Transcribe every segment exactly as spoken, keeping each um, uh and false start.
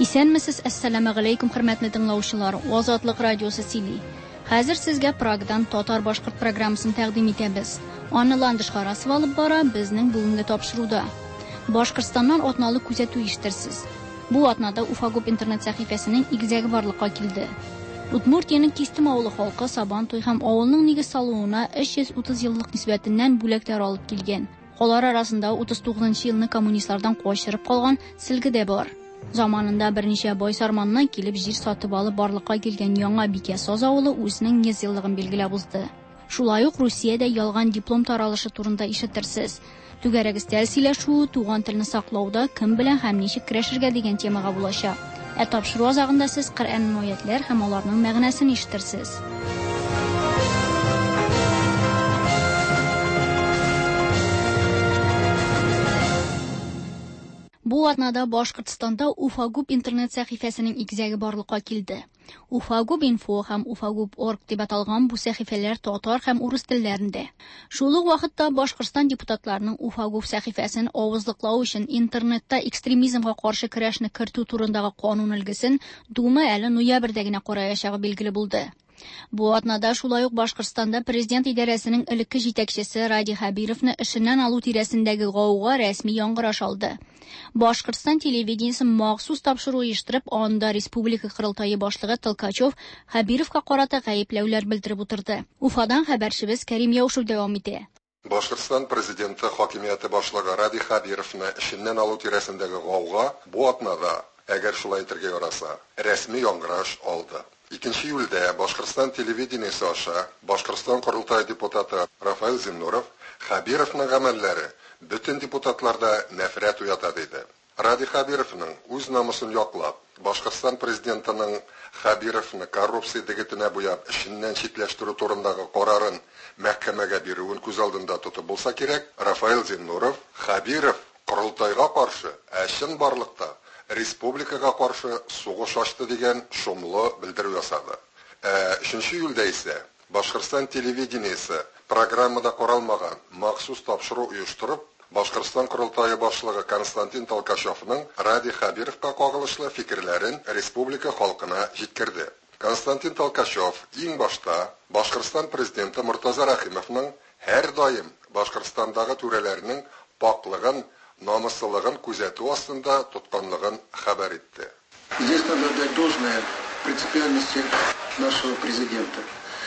Исәнмесез, ассаламу алейкум, хөрмәтле тыңлаучылар. Азатлык радиосы сөйли. Хәзер сезгә Прагдан татар-башкорт программасын тәкъдим итәбез. Аны Ландыш Харасов алып бара, безнең бүгенге тапшыруда. Башкортстаннан атналы күзәтү иштерсез. Бу атнада Уфагуб интернет сәхифәсенең игезәге барлыкка килде. Удмуртияның Кистем авылы халкы Сабантуй һәм авылның нигез салуына өч йөз утыз еллык нисбәтеннән бүләкләр алып килгән. Алар арасында утыз тугызынчы елны коммунистлардан качырып калган Силге дә бар. Заманында берничә бай сарманнан килеп җир сатып алып барлыкка килгән яңа Бике Саз авылы үзенең йөз еллыгын билгеләп узды. Шулай ук Русиядә ялган диплом таралышы турында ишетерсез. Түгәрәгестә сөйләшү, туган телне саклауда кем белән һәм ничек көрәшергә дигән темага булачак. Ә тапшыру азагында сез Коръән аятләр һәм аларның мәгънәсен ишетерсез. Бу атнада Башкортстанда Уфагуб интернет сәхифәсенең игезәге барлыкка килде. Уфагуб инфо һәм Уфагуб точка орг дип аталган бу сәхифәләр татар һәм урыс телләрендә. Шул ук вакытта Башкортстан депутатларының Уфагуб сәхифәсен авызлыклау өчен интернетта экстремизмга каршы көрәшне кертү турындагы канун өлгесен Дума әле ноябрьдә генә караячагы билгеле булды. Бу атнада шулай ук Башкортстанда президент идарәсенең элекке җитәкчесе Ради Хабировны эшеннән алу тирәсендәге гауга рәсми яңгыраш алды. Башкортстан телевидениесе махсус тапшыру оештырып, анда республика кырылтайы башлыгы Толкачев Хабировка карата гаепләүләр белдереп утырды. Уфадан хәбәрчебез Кәрим Яушев дәвам итә. Башкортстан президенты хакимияте башлыгы Ради Хабировны эшеннән алу тирәсендәге гауга бу атнада, әгәр шулай итәргә яраса, рәсми яңгыраш алды. икенче июльдә Башкортстан телевидениесе аша Башкортстан кырылтайы депутаты Рафаил Земнуров Хабировның гамәлләре бөтен депутатларда нәфрәт уята диде. Ради Хабировның үз намысын яклап, Башкортстан президентының Хабировны коррупция дигетенә буяп эшеннән читләштерү турындагы карарын мәхкәмәгә бирүен күз алдында тотып булса кирәк, Рафаил Земнуров Хабиров кырылтайга каршы әшен барлыкта республикага каршы сугыш ачты дигән шомлы белдерү ясады. өченче июльдә исә Башкортстан телевидениесе программада каралмаган махсус тапшыру оештырып, Башкортстан кырылтайы башлыгы Константин Толкачевның Ради Хабировка кагылышлы фикерләрен республика халкына җиткерде. Константин Толкачев иң башта Башкортстан президенты Муртаза Рахимовның һәр даим Башкортстандагы түрәләрнең паклыгын, намыслылыгын күзәтү астында тотканлыгын хәбәр итте. Здесь надо отдать должное принципиальности нашего президента.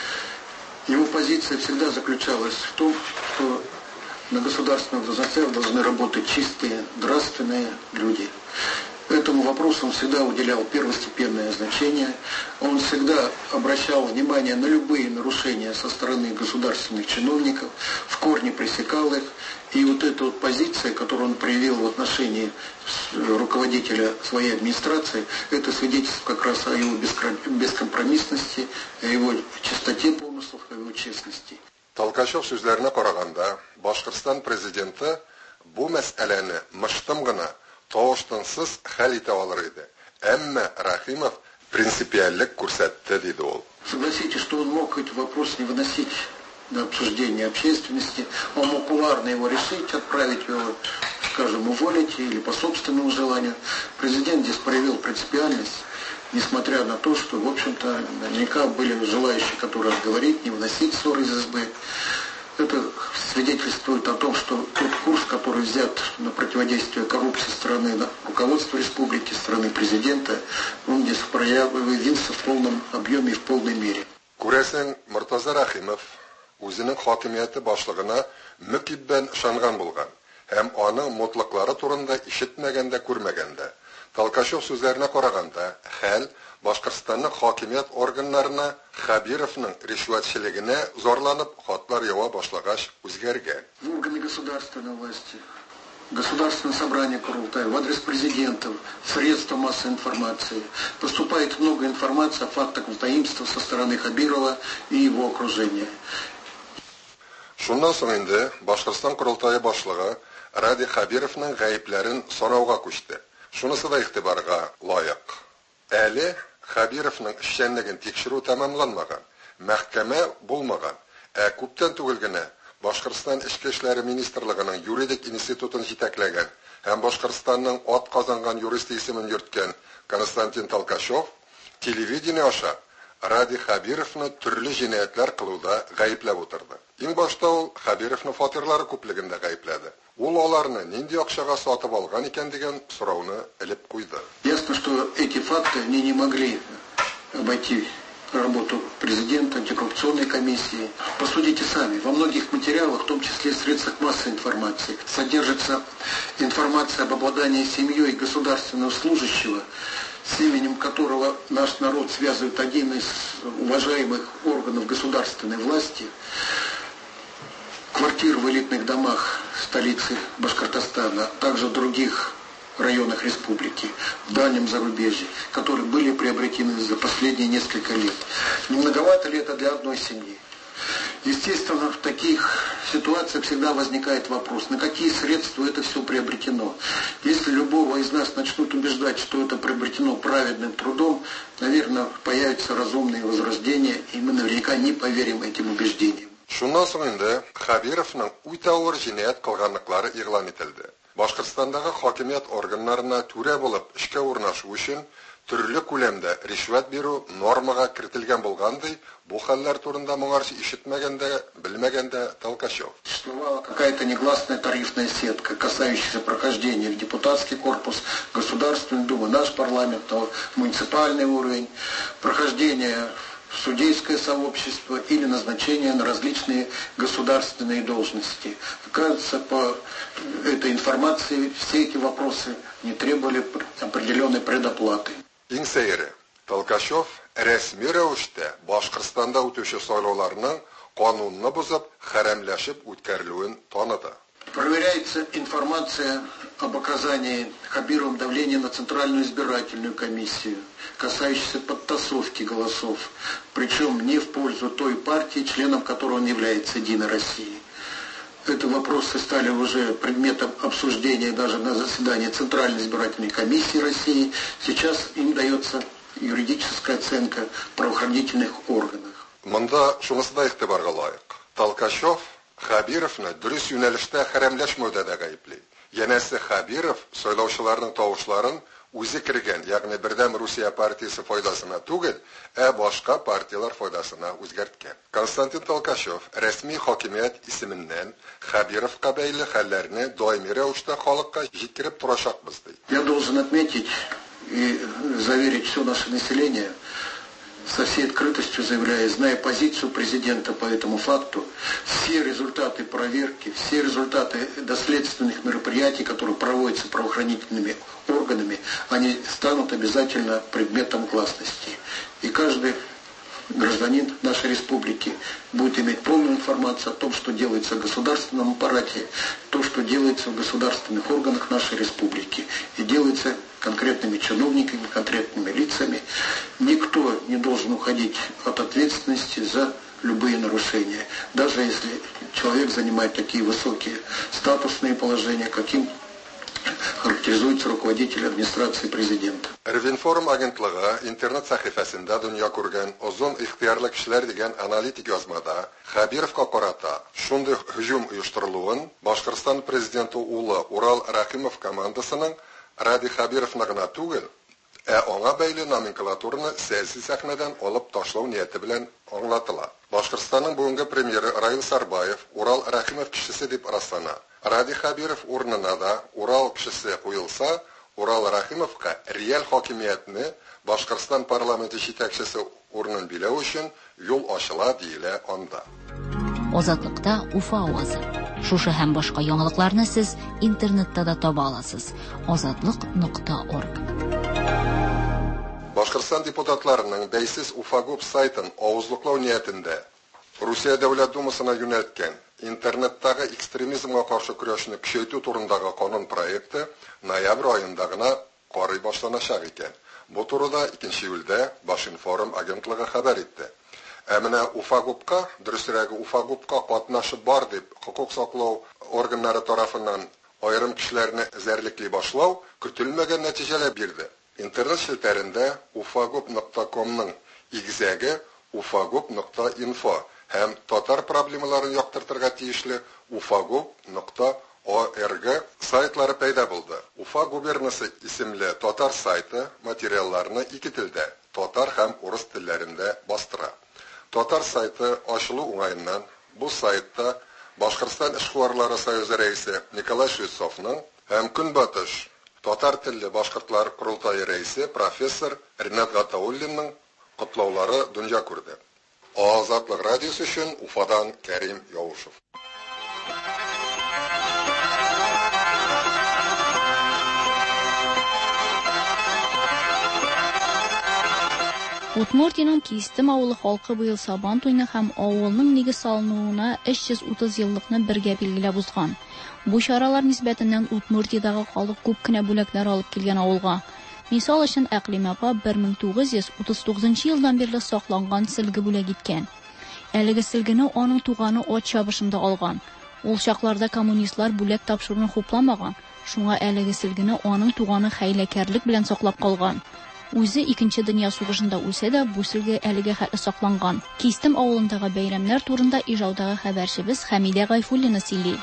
Его позиция всегда заключалась в том, что на государственных должностях должны работать чистые, нравственные люди. Этому вопросу он всегда уделял первостепенное значение. Он всегда обращал внимание на любые нарушения со стороны государственных чиновников, в корне пресекал их. И вот эта вот позиция, которую он проявил в отношении руководителя своей администрации, это свидетельство как раз о его бескомпромиссности, о его чистоте помыслов, о его честности. Толкачев сүзләренә караганда, Башкортстан президенты бу мәсьәләне мыштым гына тавыштансыз хәл итә алыр иде. Әмма Рахимов принципиальлек күрсәтте, диде ул. Согласитесь, что он мог этот вопрос не выносить на обсуждение общественности, он мог кулуарно его решить, отправить его, скажем, уволить или по собственному желанию. Президент здесь проявил принципиальность, несмотря на то, что, в общем-то, наверняка были желающие, которые говорить, не выносить ссоры из СБ. Это свидетельствует о том, что тот курс, который взят на противодействие коррупции со стороны руководства республики, со стороны президента, он здесь проявился в полном объеме и в полной мере. Күрәсен, Муртаза Рахимов үзенең хакимияте башлыгына мөкиббән ышанган булган һәм аның мотлыклары турында ишетмәгәндә, күрмәгәндә. Толкачев сүзләренә караганда, хәл Башкортстанның хакимият органнарына Хабировның ришвәтчелегенә зарланып, хатлар ява башлагач үзгәргән. Органы государственной власти, Государственное собрание Курултая, в адрес президентов, средства массовой информации. Поступает много информации о фактах взаимства со стороны Хабирова и его окружения. Шуннан соң инде Башкортстан Курултайы башлыгы Ради Хабировның гаепләрен санауга күчте. Шунысы да игътибарга лаек. Әле Хабировның эшчәнлеген тикшерү тәмамланмаган, мәхкәмә булмаган, ә күптән түгел генә Башкортстан Эчке эшләре министрлыгының юридик институтын җитәкләгән һәм Башкортстанның ат казанган юристы исемен йөрткән Константин Толкачев телевидение аша Ради Хабировны төрле җинаятләр кылуда гаепләп утырды. Иң башта ул Хабировны фатирлары күплегендә гаепләде. Ул аларны нинди акчага сатып алган икән дигән сорауны элеп куйды. Ясно, что эти факты они не могли обойти работу президента, антикоррупционной комиссии. Посудите сами, во многих материалах, в том числе в средствах массовой информации, содержится информация об обладании семьей государственного служащего, с именем которого наш народ связывает один из уважаемых органов государственной власти, квартир в элитных домах столицы Башкортостана, а также в других районах республики, в дальнем зарубежье, которые были приобретены за последние несколько лет. Не многовато ли это для одной семьи? Естественно, в таких ситуациях всегда возникает вопрос, на какие средства это все приобретено. Если любого из нас начнут убеждать, что это приобретено праведным трудом, наверное, появятся разумные возрождения, и мы наверняка не поверим этим убеждениям. Шуннан соң инде Хабировның үтә авыр җинаять кылганлыклары игълан ителде. Башкортстандагы хакимият органнарына түрә булып эшкә урнашу өчен төрле күләмдә ришвәт бирү нормага кертелгән булгандай, бу хәлләр турында моңарчы ишетмәгәндә, белмәгәндә Толкачев. Существовала какая-то негласная тарифная сетка, касающаяся прохождения в депутатский корпус, Государственную Думу, наш парламент, муниципальный уровень, прохождение в судейское сообщество или назначение на различные государственные должности. Оказывается, по этой информации все эти вопросы не требовали определенной предоплаты. Иңсәйре, Толкачев рәсми рәвештә Башкортстанда үтүче сайлауларның канунны бузып, хәрәмләшеп үткәрелүен таныды. Проверяется информация об оказании Хабировым давления на Центральную избирательную комиссию, касающейся подтасовки голосов, причем не в пользу той партии, членом которой он является, Единой России. Эти вопросы стали уже предметом обсуждения даже на заседании Центральной избирательной комиссии России. Сейчас им дается юридическая оценка в правоохранительных органах. Монда шунысы да игътибарга лаек. Толкачев Хабировны дөрес юнәлештә хәрәмләшмәүдә дә гаепли. Янәсе Хабиров сайлаучыларның тавышларын үзе кергән, ягъни бердәм Русия партиясе файдасына түгел, ә башка партиялар файдасына үзгәрткән. Константин Толкачев рәсми хакимият исеменнән Хабировка бәйле хәлләрне даими рәвештә халыкка җиткереп торачакбыз ди. Я должен отметить и заверить все наше население, со всей открытостью заявляя, зная позицию президента по этому факту, все результаты проверки, все результаты доследственных мероприятий, которые проводятся правоохранительными органами, они станут обязательно предметом гласности. И каждый гражданин нашей республики будет иметь полную информацию о том, что делается в государственном аппарате, то, что делается в государственных органах нашей республики. И делается конкретными чиновниками, конкретными лицами. Никто не должен уходить от ответственности за любые нарушения. Даже если человек занимает такие высокие статусные положения, каким характеризуется руководитель администрации президента. Ревинформ агентлыгы интернет сәхифәсендә дөнья күргән озон ихтиярлы кешеләр дигән аналитик язмада Хабировка карата шундый һөҗүм оештырылуын Башкортстан президенты улы Урал Рахимов командасының Ради Хабировны гына түгел, ә аңа бәйле номенклатураны сәяси сәхнәдән алып ташлау нияте белән аңлатыла. Башкортстанның бүгенге премьеры Раил Сарбаев Урал Рахимов кешесе дип раслана. Ради Хабиров урынына да Урал кешесе куелса, Урал Рахимовка реаль хакимиятне Башкортстан парламенты җитәкчесе урынын биләү өчен юл ачыла диелә анда. Азатлыкта Уфа авазы. Шушы һәм башка яңалыкларны сез интернетта да таба аласыз. азатлык нокта орг. Башкортстан депутатларының бәйсез Уфагуб сайтын авызлыклау ниятендә Русия Дәүләт Думасына юнәлткән интернеттагы экстремизмга каршы көрәшне көчәйтү турындагы канун проекты ноябрь аенда гына карый башланачак икән. Бу турыда икенче июльдә Башинформ агентлыгы хәбәр итте. Ә менә Уфагубка, дөресрәге Уфагубка катнашып бар дип хукук саклау органнары тарафыннан айрым кешеләрне эзәрлекли башлау көтелмәгән нәтиҗәләр бирде. Интернет челтәрендә ufagub нокта комның игезәге ufagub нокта инфо һәм татар проблемаларын яктыртырга тиешле ufagub нокта O R G saytlары paydo bo'ldi. Ufa guberniyasi ismli Totar sayti materiallarini ikki tilda, Totar ham Rus tillarida bostira. Totar sayti ochilu o'ng'ayindan bu saytda Boshqirdiston ishg'orlari soyuzi raisi Nikolay Shvetsovning ham Kunbotish Totar tilli boshqirdlar qurultoyi raisi professor Rinat G'ataulinning qutlovlari dunyo ko'rdi. Ozodlik radiosi uchun Ufadan Karim Yovushev. Udmurtiyaning Kistim avuli xalqi bu yil Saban to'yini ham avulning nega solinuvina uch yuz o'ttiz yillikni birga belgilab uzgan. Bu choralar nisbatidan Udmurtiyadagi xalq ko'pgina bo'laklar olib kelgan avulga. Misol uchun Aqlim opa bir ming to'qqiz yuz o'ttiz to'qqizinchi yildan beri saqlangan silgi bo'lak etgan. Әлеге silgini onun tug'ani ot chabishimda olgan. Ул chaqlarda kommunistlar bo'lak topshiruvni xoplamag'an. Shunga әлеге silgini onun tug'ani xaylakarlik bilan saqlab qolgan. O'zi ikkinchi dunyo urushida o'lsa-da, bu silgi әлеге xatli saqlangan. Kistim avulundagi bayramlar turida ijodagi xabarchimiz Hamida G'ayfullina Sili.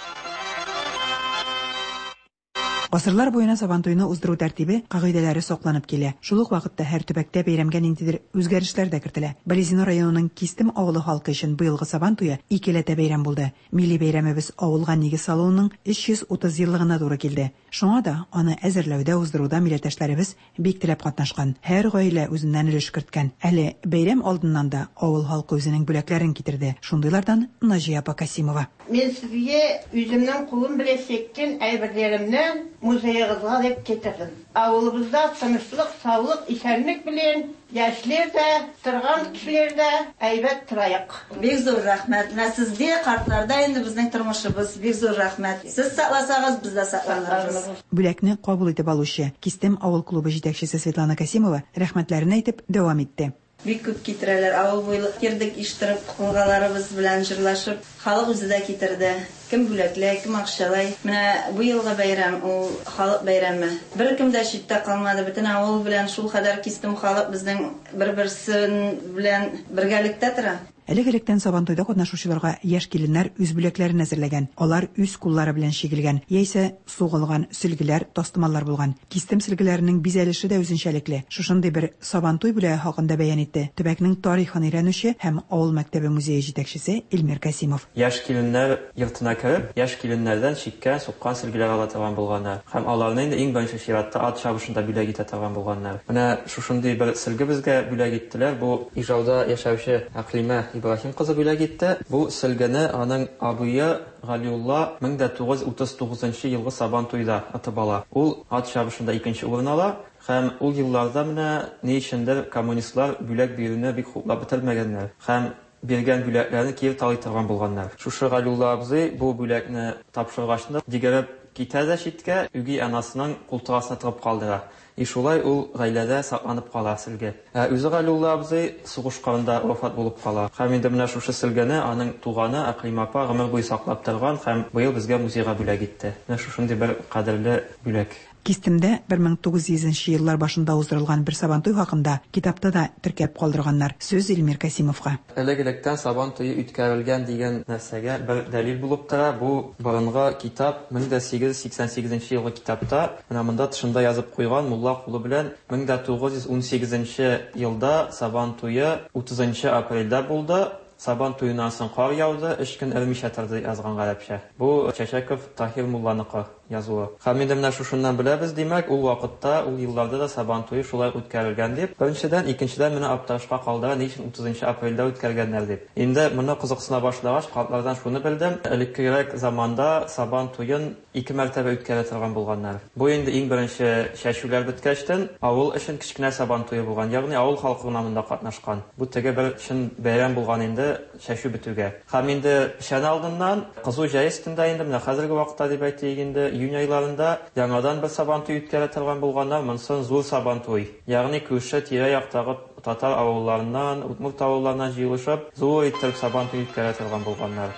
Гасырлар буена Сабан туйны уздыру тәртибе, кагыйдәләре сакланып килә. Шул ук вакытта һәр төбәктә бәйрәмгә ниндидер үзгәрешләр дә кертелә. Березино районының Кистем авылы халкы өчен быелгы Сабан туе икеләтә бәйрәм булды. Милли бәйрәмебез авылга нигез салуының өч йөз утыз еллыгына туры килде. Шуңа да аны әзерләүдә, уздыруда милләттәшләребез бик теләп катнашкан. Һәр гаилә үзеннән өлеш керткән. Әле бәйрәм алдыннан да авыл халкы үзенең бүләкләрен китерде. Шундыйлардан Наҗия Касимова. Мен сезгә үземнең кулым белән чеккән әйберләремнән музейгызга дип китердем. Авылыбызда тынычлык, саулык, исәнлек белән яшьләр дә, торган кешеләр дә әйбәт торайык. Бик зур рәхмәт. Сезгә картларда инде безнең тормышыбыз бик зур рәхмәт. Сез сакласагыз, без дә сакланырбыз. Бүләкне кабул итеп алучы Кистем авыл клубы җитәкчесе Светлана Касимова рәхмәтләрен әйтеп дәвам итте. Бик күп китерәләр. Авыл буйлык кирдек иштиреп, кылгаларыбыз белән җырлашып, халык үзе дә китерде. Кем бүләкләй, кем акчалай. Менә бу елгы бәйрәм, ул халык бәйрәме. Бер кем дә читтә калмады. Бөтен авыл белән шул кадәр Кистем халык безнең бер-берсен белән бергәлектә тора. Әлегелектән Сабан туйда катнашучыларга яшь киленнәр үз бүләкләрен әзерләгән. Алар үз куллары белән чигелгән, яисә сугылган сөлгеләр, тастымаллар булган. Кистем сөлгеләренең бизәлеше дә үзенчәлекле. Шушындый бер Сабан туй бүләге хакында бәян итте төбәкнең тарихын өйрәнүче һәм авыл мәктәбе музее җитәкчесе Илмир Касимов. Яшь киленнәр йортына кереп, яшь киленнәрдән чиккән, суккан сөлгеләр ала торган булганнар. Һәм аларны инде иң беренче чиратта ат чабышында бүләк итә торган булганнар. Менә шушындый бер сөлге безгә бүләк иттеләр. Бу Ижауда яшәүче Аклима Ибраһим кызы бүләк итте. Бу сөлгене аның абые Галиулла мең дә тугыз йөз утыз тугызынчы елгы Сабан туйда атып ала. Ул ат чабышында икенче урын ала. Һәм ул елларда менә ни өчендер коммунистлар бүләк бирүне бик хуплап бетермәгәннәр. Һәм биргән бүләкләрне кире талый торган булганнар. Шушы Галиулла абзый бу бүләкне тапшыргачны дигәреп китә дә читкә, үги анасының култыгасына торып калдыра. И шулай ул гаиләдә сакланып кала сөлге. Ә үзе Галиулла абзый сугыш кырында вафат булып кала. Һәм инде менә шушы сөлгене аның туганы Аклим апа гомер буе саклап торган һәм быел безгә музейга бүләк итте. Менә шушындый бер кадерле бүләк. Кистемдә бер мең тугыз йөзенче еллар башында уздырылган бер Сабан туй хакында китапта да теркәп калдырганнар. Сүз Илмир Касимовка. Элегелектән Сабан туе үткәрелгән дигән нәрсәгә бер дәлил булып тора. Бу борынгы китап мең дә сигез йөз сиксән сигезенче елгы китапта. Менә монда тышында язып куйган мулла кулы белән мең дә тугыз йөз ун сигезенче елда Сабан туе утызынчы апрельдә булды. Сабан туеннан соң кар яуды, өч көн элмичә торды язган галәпчә. Бу Чәчәков Таһир мулланыкы язуы. Һәм инде менә шушыннан беләбез, димәк, ул вакытта, ул елларда да Сабан туе шулай үткәрелгән дип. Беренчедән, икенчедән менә аптырашка калдыра, ни өчен утызынчы апрельдә үткәргәннәр дип. Инде моны кызыксына башлагач, картлардан шуны белдем. Элеккерәк заманда Сабан туен ике мәртәбә үткәрә торган булганнар. Бу инде иң беренче чәчүләр беткәчтән авыл өчен кичкенә Сабан туе булган, ягъни авыл халкы намында катнашкан. Бу теге бер чын бәйрәм булган инде чәчү бетүгә. Һәм инде пешән алдыннан кызу җәй өстендә инде менә хәзерге вакытта дип әйтик инде июнь айларында яңадан бер Сабан туй үткәрә торган булганнар, монсын зур Сабан туй. Ягъни күрше тирә-яктагы татар авылларыннан, Удмурт авылларыннан җыелышып, зур итеп Сабан туй үткәрә торган булганнар.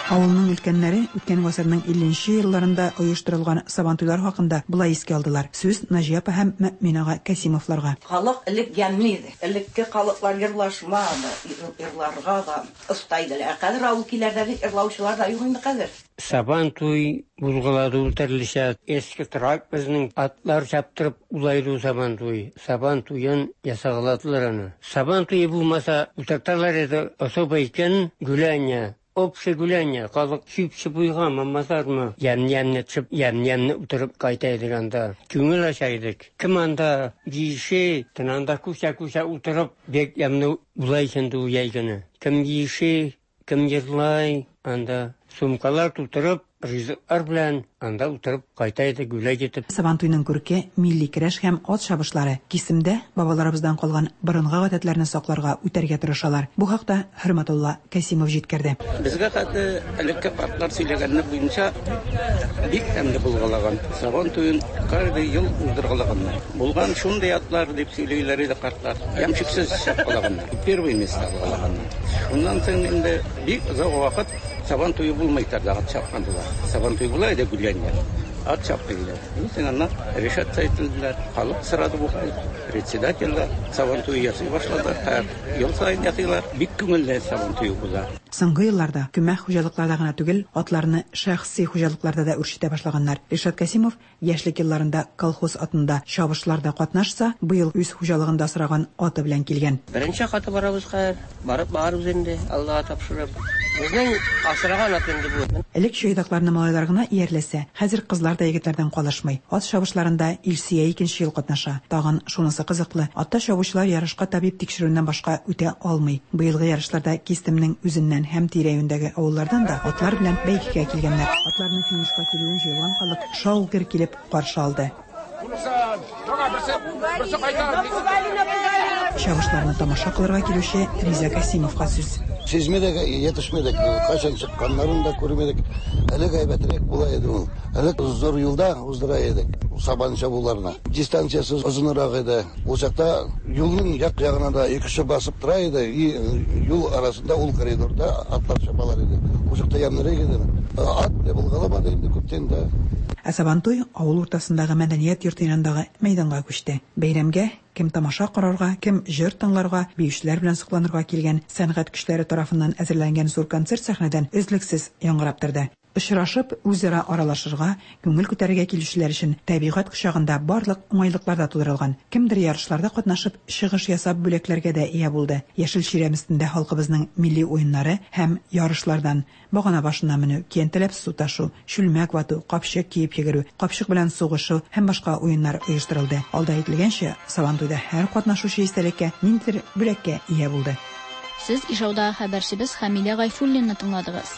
Авылның өлкәннәре үткән гасырның илле елларында оештырылган сабантуйлар хакында булай искә алдылар. Сүз Наҗия апа һәм Мөэминага Касимовларга. Халык элек ямный иде. Элекке халыклар йырлашмады, йырларга да устайдылар. Хәзер авыл киләрдәге йырлаучылар да юк инде хәзер. Сабантуй булгалады үтерлешә. Эске трак безнең атлар чаптырып улайды сабантуй. Сабантуйын ясагаладылар аны. Сабантуй булмаса үтәктәләр иде особо икән гүләнә. Общее гуляние, халык чүп-чүп уйган, мамасармы, ям-ямны чүп, ям-ямны утырып кайтайды анда. Күңел ашайдык. Кем анда бише, тынанда куша-куша утырып, бек ямны улайсынды уяйганы. Кем бише, кем ерлай, анда сумкалар тутырып, ризыклар белән анда утырып кайтайды, гүләй җитеп. Сабантуйның күрке милли көрәш һәм ат шабышлары кисемдә бабаларыбыздан калган борынгы гадәтләрне сакларга үтәргә тырышалар. Бу хакта Хөрмәтулла Касимов җиткерде. Безгә хәтле элекке партлар сөйләгәнне буенча бик тәмле булгалаган. Сабантуйын каждый ел уздыргалаганнар. Булган шундый атлар дип сөйләйләр иде картлар. Ямчыксыз чапкалаганнар. Первый место алганнар. Шуннан соң инде бик озак вакыт Сабантуй булмый торган чапкандылар. Сабантуй була иде гүләннәр. Ат чаптылар. Инде решат сайтылдылар. Халык сырады бу. Председательләр Сабантуй ясый башладылар. Һәр ел сайын ясыйлар. Бик күңелле Сабантуй була. Соңгы елларда күмәк хуҗалыкларда гына түгел, атларны шәхси хуҗалыкларда да үрчетә башлаганнар. Решат Касимов яшьлек елларында колхоз атында чабышларда катнашса, быел үз хуҗалыгында сыраган аты белән килгән. Беренче хаты барабыз хәер, барып барып үзендә Аллага тапшырып. Безнең асраган ат инде бу. Элек чуйдакларны малайлар гына иярләсә, хәзер кызлар да егетләрдән калышмый. Ат чабышларында Илсия икенче ел катнаша. Тагын шунысы кызыклы. Атта чабучылар ярышка табиб тикшерүеннән башка үтә алмый. Быелгы ярышларда Кистемнең үзеннән һәм тирә-юньдәге авыллардан да атлар белән бәйгегә килгәннәр. Атларның финишка килүен җыелган халык шау-гөр килеп каршы алды. Чабышларны тамаша кылырга килүче Риза Касимовка сүз. Сизмедек, yetişmedik, kaçan çıkanların da көрмедек. Элек әйбәтрәк була иде ул. Элек зур юлда уздыра идек сабан чабуларына. Дистанциясы озынрак иде. Ул чакта юлның як ягына да икесе басып тора иде. Юл арасында ул коридорда атлар чабалар иде. Ул чакта ямнырак иде. Ат дип булгаламады инде күптән дә. Сабантуй авыл уртасындагы мәдәният йорты янындагы мәйданга күчте. Бәйрәмгә кем тамаша карарга, кем җыр тыңларга, биючеләр белән сокланырга килгән сәнгать көчләре тарафыннан әзерләнгән зур концерт сәхнәдән өзлексез яңгырап торды. Очрашып, үзара аралашырга, күңел күтәрергә килүчеләр өчен табигать кочагында барлык уңайлыклар да тудырылган. Кемдер ярышларда катнашып, чыгыш ясап бүләкләргә дә ия булды. Яшел чирәм өстендә халкыбызның милли уеннары һәм ярышлардан багана башына менү, киентелеп су ташу, шүлмәк вату, капчык киеп йөгерү, капчык белән сугышу һәм башка уеннар оештырылды. Алда әйтелгәнчә, Сабантуйда һәр катнашучы истәлеккә, ниндидер бүләккә ия булды. Сез ижауда хәбәрчебез Хамилә Гайфуллинны тыңладыгыз.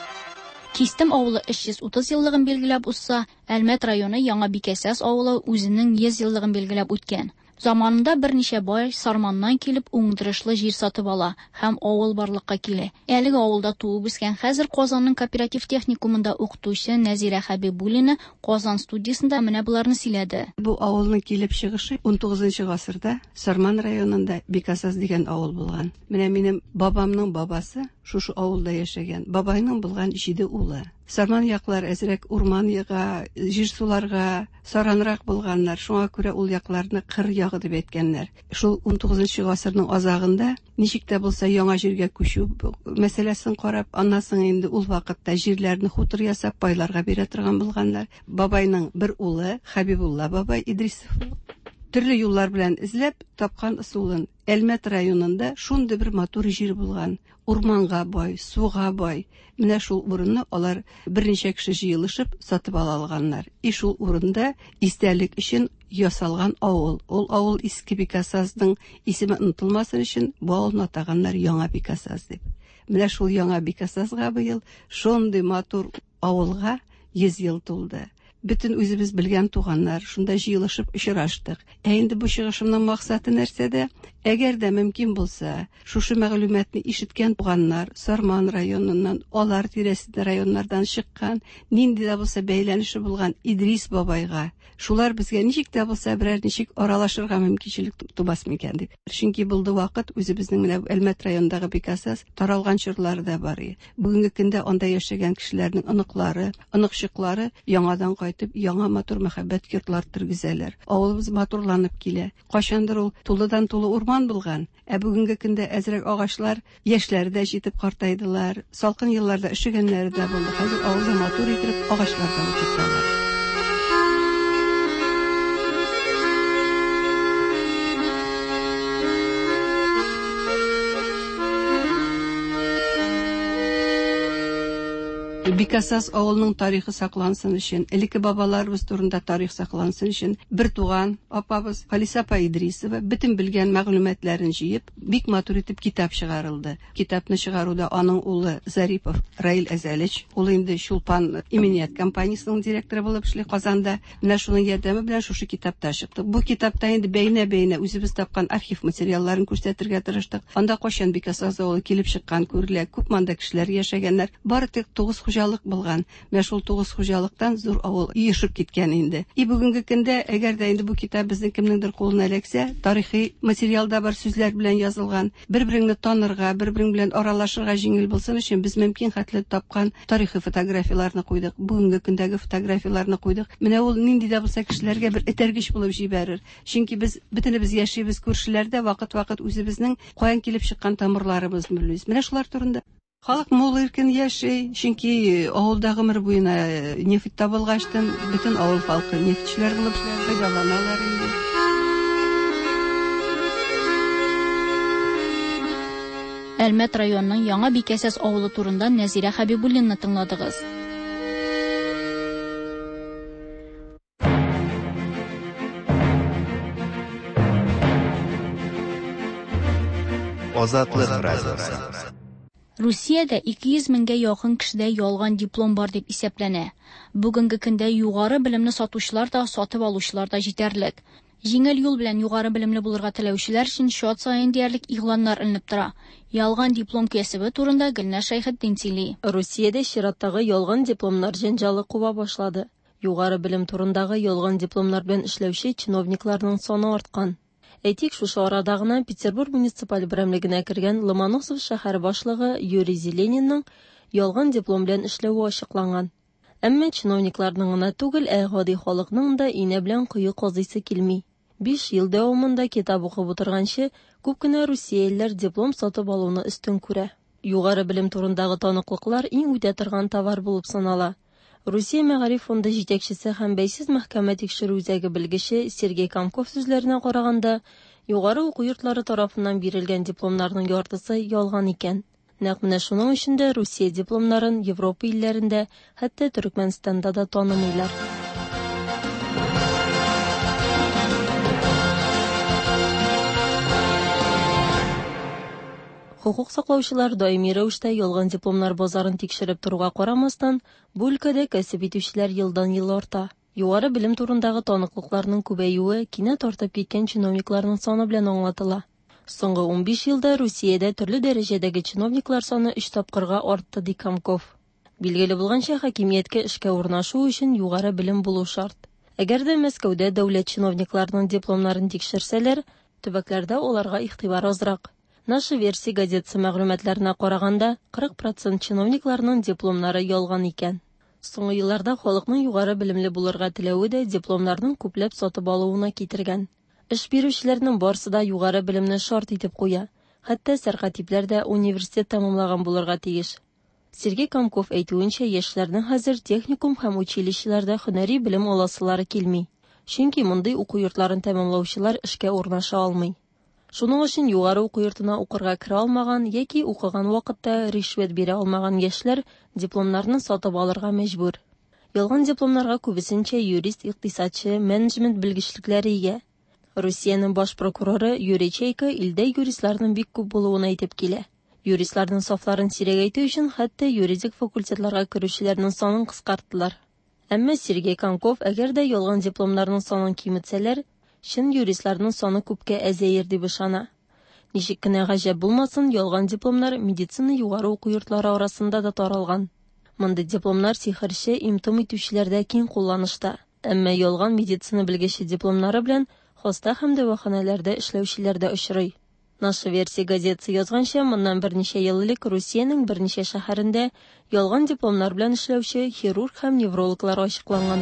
Кистем авылы өч йөз утыз еллыгын билгеләп узса, Әлмәт районы Яңа Бикәсәс авылы үзенең йөз еллыгын билгеләп үткән. Заманында берничә бай Сарманнан килеп уңдырышлы җир сатып ала һәм авыл барлыкка килә. Әлеге авылда туып үскән хәзер Казанның кооператив техникумында укытучы Нәзирә Хәбибуллина Казан студиясендә менә буларны сөйләде. Бу авылның килеп чыгышы он тугызынчы гасырда Сарман районында Бикәсәс дигән авыл булган. Менә минем бабамның бабасы шушы авылда яшәгән. Бабайның булган җиде улы. Сарман яклар әзрәк урман яга, җир суларга саранрак булганнар. Шуңа күрә ул якларны кыр ягы дип әйткәннәр. Шул он тугызынчы гасырның азагында ничек тә булса яңа җиргә күчү мәсьәләсен карап, аннан соң инде ул вакытта җирләрне хутыр ясап байларга бирә торган булганнар. Бабайның бер улы Хәбибулла бабай Идрисов төрле юллар белән эзләп тапкан ысулын Әлмәт районында шундый бер матур җир булган. Урманга бай, суга бай. Менә шул урынны алар берничә кеше җыелышып сатып ала алганнар. И шул урында истәлек өчен ясалган авыл. Ул авыл Иске Бикәсәсның исеме онытылмасын өчен бу авылны атаганнар Яңа Бикәсәс дип. Менә шул Яңа Бикәсәсгә быел шундый матур авылга йөз ел тулды. бөтен үзебез белгән туганнар, шунда җыелышып очраштык. Ә инде бу чыгышымның максаты нәрсәдә? Әгәр дә мөмкин булса, шушы мәгълүматны ишеткән туганнар, Сарман районыннан, алар тирәсендә районнардан чыккан, нинди дә булса бәйләнеше булган Идрис бабайга, шулар безгә ничек тә булса берәр ничек аралашырга мөмкинчелек тубас микән дип. Чөнки булды вакыт үзебезнең менә Әлмәт районындагы Бикасас таралган чорлары да бар. Бүгенге көндә анда яшәгән кешеләрнең оныклары, оныкчыклары яңадан кайтып, яңа матур мәхәббәт йортлар тергезәләр. Авылыбыз матурланып килә. Кайчандыр ул тулыдан тулы урман булган, ә бүгенге көндә әзрәк агачлар, яшьләре дә җитеп картайдылар. Салкын елларда эшегәннәре дә булды. Хәзер авылда матур итеп агачлар да үтәләр. Бикасас авылының тарихы саклансын өчен, элекке бабаларыбыз турында тарих саклансын өчен, бер туган апабыз Халисапа Идрисова бөтен белгән мәгълүматларын җыеп, бик матур итеп китап чыгарылды. Китапны чыгаруда аның улы Зарипов Раил Әзәлич, ул инде Шулпан именият компаниясының директоры булып эшли Казанда. Менә шуның ярдәме белән шушы китапта чыкты. Бу китапта инде бәйнә-бәйнә үзебез тапкан архив материалларын күрсәтергә тырыштык. Анда кайчан Бикасас авылы килеп чыккан күрелә, күп манда кешеләр яшәгәннәр. Бары тик тугыз хуҗалык булган. Мәшул тугыз хуҗалыктан зур авыл иешеп киткән инде. И бүгенге көндә әгәр дә инде бу китап безнең кемнеңдер кулына эләксә, тарихи материалда бар сүзләр белән язылган, бер-береңне танырга, бер-берең белән аралашырга җиңел булсын өчен без мөмкин хәтле тапкан тарихи фотографияларны куйдык. Бүгенге көндәге фотографияларны куйдык. Менә ул нинди дә булса кешеләргә бер этәргеч булып җибәрер. Чөнки без бөтенебез яшибез күршеләрдә, вакыт-вакыт үзебезнең каян килеп чыккан тамырларыбызны беләбез. Менә шулар турында халык мул иркен яши, чөнки авылда гомер буена нефть табылгачтан бөтен авыл халкы нефтьчеләр булып файдаланалар инде. Әлмәт районының Яңа Бикәсәс авылы турында Нәзирә Хәбибуллинны тыңладыгыз. Азатлык радиосы. Русиядә ике йөз меңгә якын кешедә ялган диплом бар дип исәпләнә. Бүгенге көндә югары белемне сатучылар да, сатып алучылар да җитәрлек. Җиңел юл белән югары белемле булырга теләүчеләр өчен чат саен диярлек игъланнар эленеп тора. Ялган диплом кәсебе турында Гөлнәр Шәйхетдин сөйли. Русиядә чираттагы ялган дипломнар җәнҗалы куба башлады. Югары белем турындагы ялган дипломнар белән эшләүче чиновникларның саны арткан. Әйтик, шушы арада гына Петербург муниципаль берәмлегенә кергән Ломоносов шәһәр башлыгы Юрий Зеленинның ялган диплом белән эшләве ачыкланган. Әмма чиновникларның гына түгел, ә гади халыкның да инә белән кыю казыйсы килми. биш ел дәвамында китап укып утырганчы, күп кенә русиялеләр диплом сатып алуны өстен күрә. Югары белем турындагы таныклыклар иң үтә торган товар булып санала. Русия мәгариф фонды җитәкчесе һәм бәйсез мәхкәмә тикшерү үзәге белгече Сергей Комков сүзләренә караганда, югары уку йортлары тарафыннан бирелгән дипломнарның яртысы ялган икән. Нәкъ менә шуның өчен дә Русия дипломнарын Европа илләрендә, хәтта Төркмәнстанда да танымыйлар. Хукук саклаучылар даими рәвештә ялган дипломнар базарын тикшереп торуга карамастан, бу өлкәдә кәсеп итүчеләр елдан-ел арта. Югары белем турындагы таныклыкларның күбәюе кинәт артып киткән чиновникларның саны белән аңлатыла. Соңгы ун биш елда Русиядә төрле дәрәҗәдәге чиновниклар саны өч тапкырга артты, ди Комков. Билгеле булганча, хакимияткә эшкә урнашу өчен югары белем булу шарт. Әгәр дә Мәскәүдә дәүләт чиновникларының дипломнарын тикшерсәләр, төбәкләрдә аларга игътибар азрак. Наша версия газетасы мәгълүматларына караганда, кырык процент чиновникларның дипломнары ялган икән. Соңгы елларда халыкның югары белемле булырга теләве дә дипломнарның күпләп сатып алуына китергән. Эш бирүчеләрнең барысы да югары белемне шарт итеп куя. Хәтта сәркатипләр дә университет тәмамлаган булырга тиеш. Сергей Комков әйтүенчә, яшьләрнең хәзер техникум һәм училищеләрдә һөнәри белем аласылары килми. Чөнки мондый уку йортларын тәмамлаучылар эшкә урнаша алмый. Шуның өчен югары уку йортына укырга керә алмаган яки укыган вакытта ришвәт бирә алмаган яшьләр дипломнарны сатып алырга мәҗбүр. Ялган дипломнарга күбесенчә юрист, икътисадчы, менеджмент белгечлекләре ия. Русиянең баш прокуроры Юрий Чайка илдә юристларның бик күп булуын әйтеп килә. Юристларның сафларын сирәгәйтү өчен хәтта юридик факультетларга керүчеләрнең санын кыскарттылар. Әмма Сергей Конков әгәр дә ялган дипломнарның санын киметсәләр, шин юристларның саны күпкә әзәер дип ышана. Ничек кенә гаҗәп булмасын, ялган дипломнар медицина югары уку йортлары арасында да таралган. Мондый дипломнар сихерче, имтим итүчеләрдә киң кулланышта. Әмма ялган медицина белгече дипломнары белән хоста һәм дәваханәләрдә эшләүчеләр дә очрый. Наша версия газетасы язганча, моннан берничә ел элек Русиянең берничә шәһәрендә ялган дипломнар белән эшләүче хирург һәм неврологлар ачыкланган.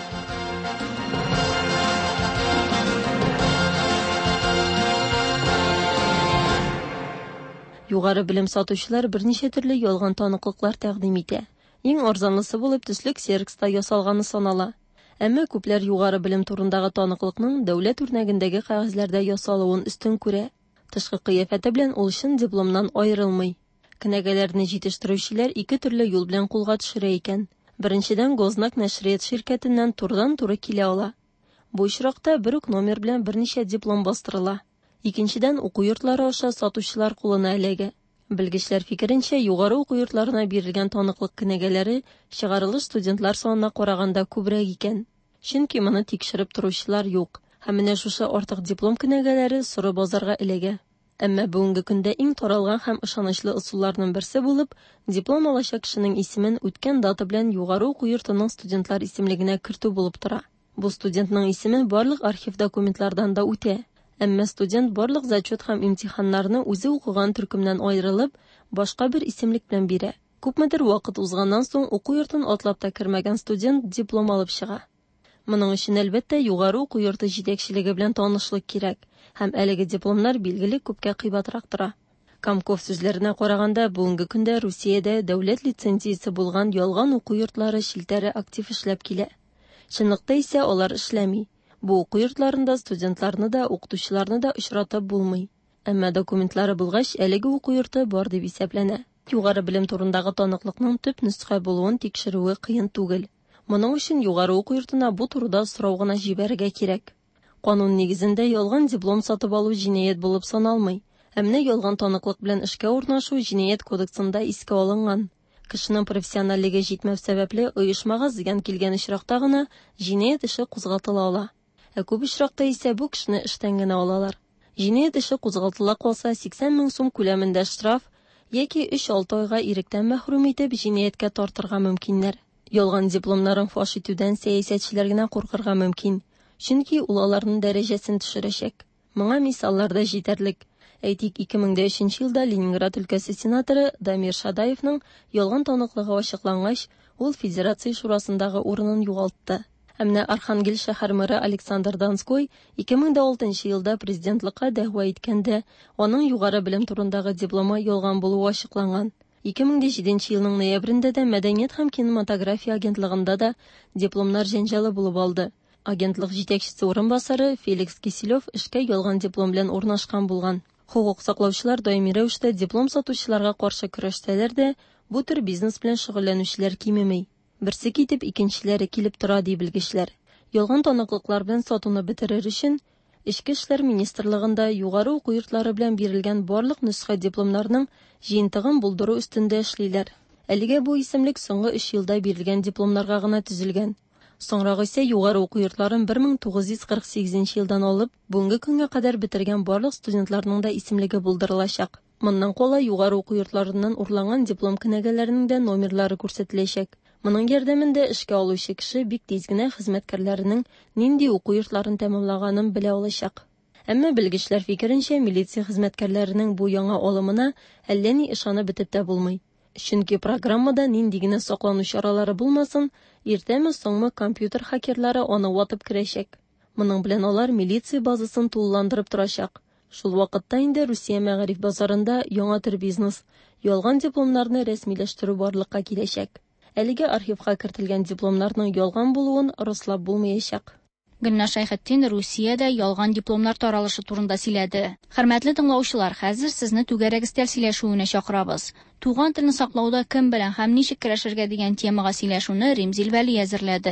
Югары белем сатучылар берничә төрле ялган таныклыклар тәкъдим итә. Иң арзанлысы булып төсле ксерокста ясалганы санала. Әмма күпләр югары белем турындагы таныклыкның дәүләт үрнәгендәге кәгазьләрдә ясалуын үстен күрә. Тышкы кыяфәте белән ул шин дипломнан аерылмый. Кенәгәләрне җитештерүчеләр ике төрле юл белән кулга төшерә икән. Беренчедән, Гознак нәшрият ширкәтеннән турыдан-туры килә ала. Бу очракта бер үк номер белән берничә диплом бастырыла. Икенчедән, уку йортлары аша сатучылар кулына эләгә. Белгечләр фикеренчә, югары уку йортларына бирелгән таныклык кенәгәләре чыгарылыш студентлар санына караганда күбрәк икән. Чөнки моны тикшереп торучылар юк. Һәм менә шушы артык диплом кенәгәләре соры базарга эләгә. Әмма бүгенге көндә иң таралган һәм ышанычлы ысулларның берсе булып, диплом алачак кешенең исемен үткән дата белән югары уку йортының студентлар исемлегенә кертү булып тора. Бу студентның исеме барлык архив документлардан да үтә. Әмма студент барлык зачет һәм имтиханнарны үзе укыган төркемнән аерылып, башка бер исемлек белән бирә. Күпмедер вакыт узганнан соң уку йортын атлап та кермәгән студент диплом алып чыга. Моның өчен әлбәттә югары уку йорты җитәкчелеге белән танышлык кирәк, һәм әлеге дипломнар билгеле күпкә кыйбатрак тора. Комков сүзләренә караганда, бүгенге көндә Русиядә дәүләт лицензиясе булган ялган уку йортлары шилтәре актив эшләп килә. Чынлыкта исә алар эшләми. Бу уку йортларында студентларны да, укытучыларны да очратып булмый. Әмма документлары булгач, әлеге уку йорты бар дип исәпләнә. Югары белем турындагы таныклыкның төп нөсхә булуын тикшерүе кыен түгел. Моның өчен югары уку йортына бу турыда сорау гына җибәрергә кирәк. Канун нигезендә ялган диплом сатып алу җинаять булып саналмый. Әмма ялган таныклык белән эшкә урнашу җинаять кодексында искә алынган. Кешенең профессионаллыгы җитмәү сәбәпле оешмага зыян килгән очракта гына җинаять эше кузгатыла ала. Ә күп очракта исә бу кешене эштән генә алалар. Җинаять эше кузгатыла калса сиксән мең сум күләмендә штраф яки өч-алты айга иректән мәхрүм итеп җинаяткә тартырга мөмкиннәр. Ялган дипломнарын фаш итүдән сәясәтчеләр генә куркырга мөмкин, чөнки ул аларның дәрәҗәсен төшерәчәк. Моңа мисаллар да җитәрлек. Әйтик, ике мең өченче елда Ленинград өлкәсе сенаторы Дамир Шадаевның ялган таныклыгы ачыклангач, ул Федерация шурасындагы урынын югалтты. Әмма Архангель шәһәр мэры Александр Донской ике мең алтынчы елда президентлыкка дәгъва иткәндә, аның югары белем турындагы дипломы ялган булуы ачыкланган. ике мең җиденче елның ноябрендә дә Мәдәният һәм кинематография агентлыгында да дипломнар җәнҗалы булып алды. Агентлык җитәкчесе урынбасары Феликс Киселев эшкә ялган диплом белән урнашкан булган. Хукук саклаучылар даими рәвештә диплом сатучыларга каршы көрәшсәләр дә, бу төр бизнес белән шөгыльләнүчеләр кимеми. Берсе китеп, икенчеләре килеп тора ди белгечләр. Ялган таныклыклар белән сатуны бетерер өчен Эчке эшләр министрлыгында югары уку йортлары белән бирелгән барлык нөсхә дипломнарның җыентыгын булдыру өстендә эшлиләр. Әлегә бу исемлек соңгы өч елда бирелгән дипломнарга гына төзелгән. Соңрак исә югары уку йортларын бер мең тугыз йөз кырык сигезенче елдан алып, бүгенге көнгә кадәр бетергән барлык студентларның да исемлеге булдырылачак. Моннан кала югары уку йортларыннан урланган диплом кенәгәләренең дә номерлары күрсәтеләчәк. Моның ярдәмендә эшкә алучы кеше бик тиз генә хезмәткәрләренең нинди уку йортларын тәмамлаганын белә алачак. Әмма белгечләр фикеренчә, милиция хезмәткәрләренең бу яңа алымына әллә ни ышанып бетеп тә булмый. Чөнки программада нинди генә саклану чаралары булмасын, иртәме соңмы компьютер хакерлары аны ватып керәчәк. Моның белән алар милиция базасын тулыландырып торачак. Шул вакытта инде Русия мәгариф базарында яңа төр бизнес, ялган дипломнарны рәсмиләштерү барлыкка киләчәк. Әлегә архивка кертелгән дипломнарның ялган булуын раслап булмаячак. Гөлнар Шайхетдин Русиядә ялган дипломнар таралышы турында сөйләде. Хөрмәтле тыңлаучылар, хәзер сезне түгәрәк истәл сөйләшүенә чакырабыз. Туган телне саклауда кем белән һәм ничек көрәшергә дигән темага сөйләшүне Римзил Вәли әзерләде.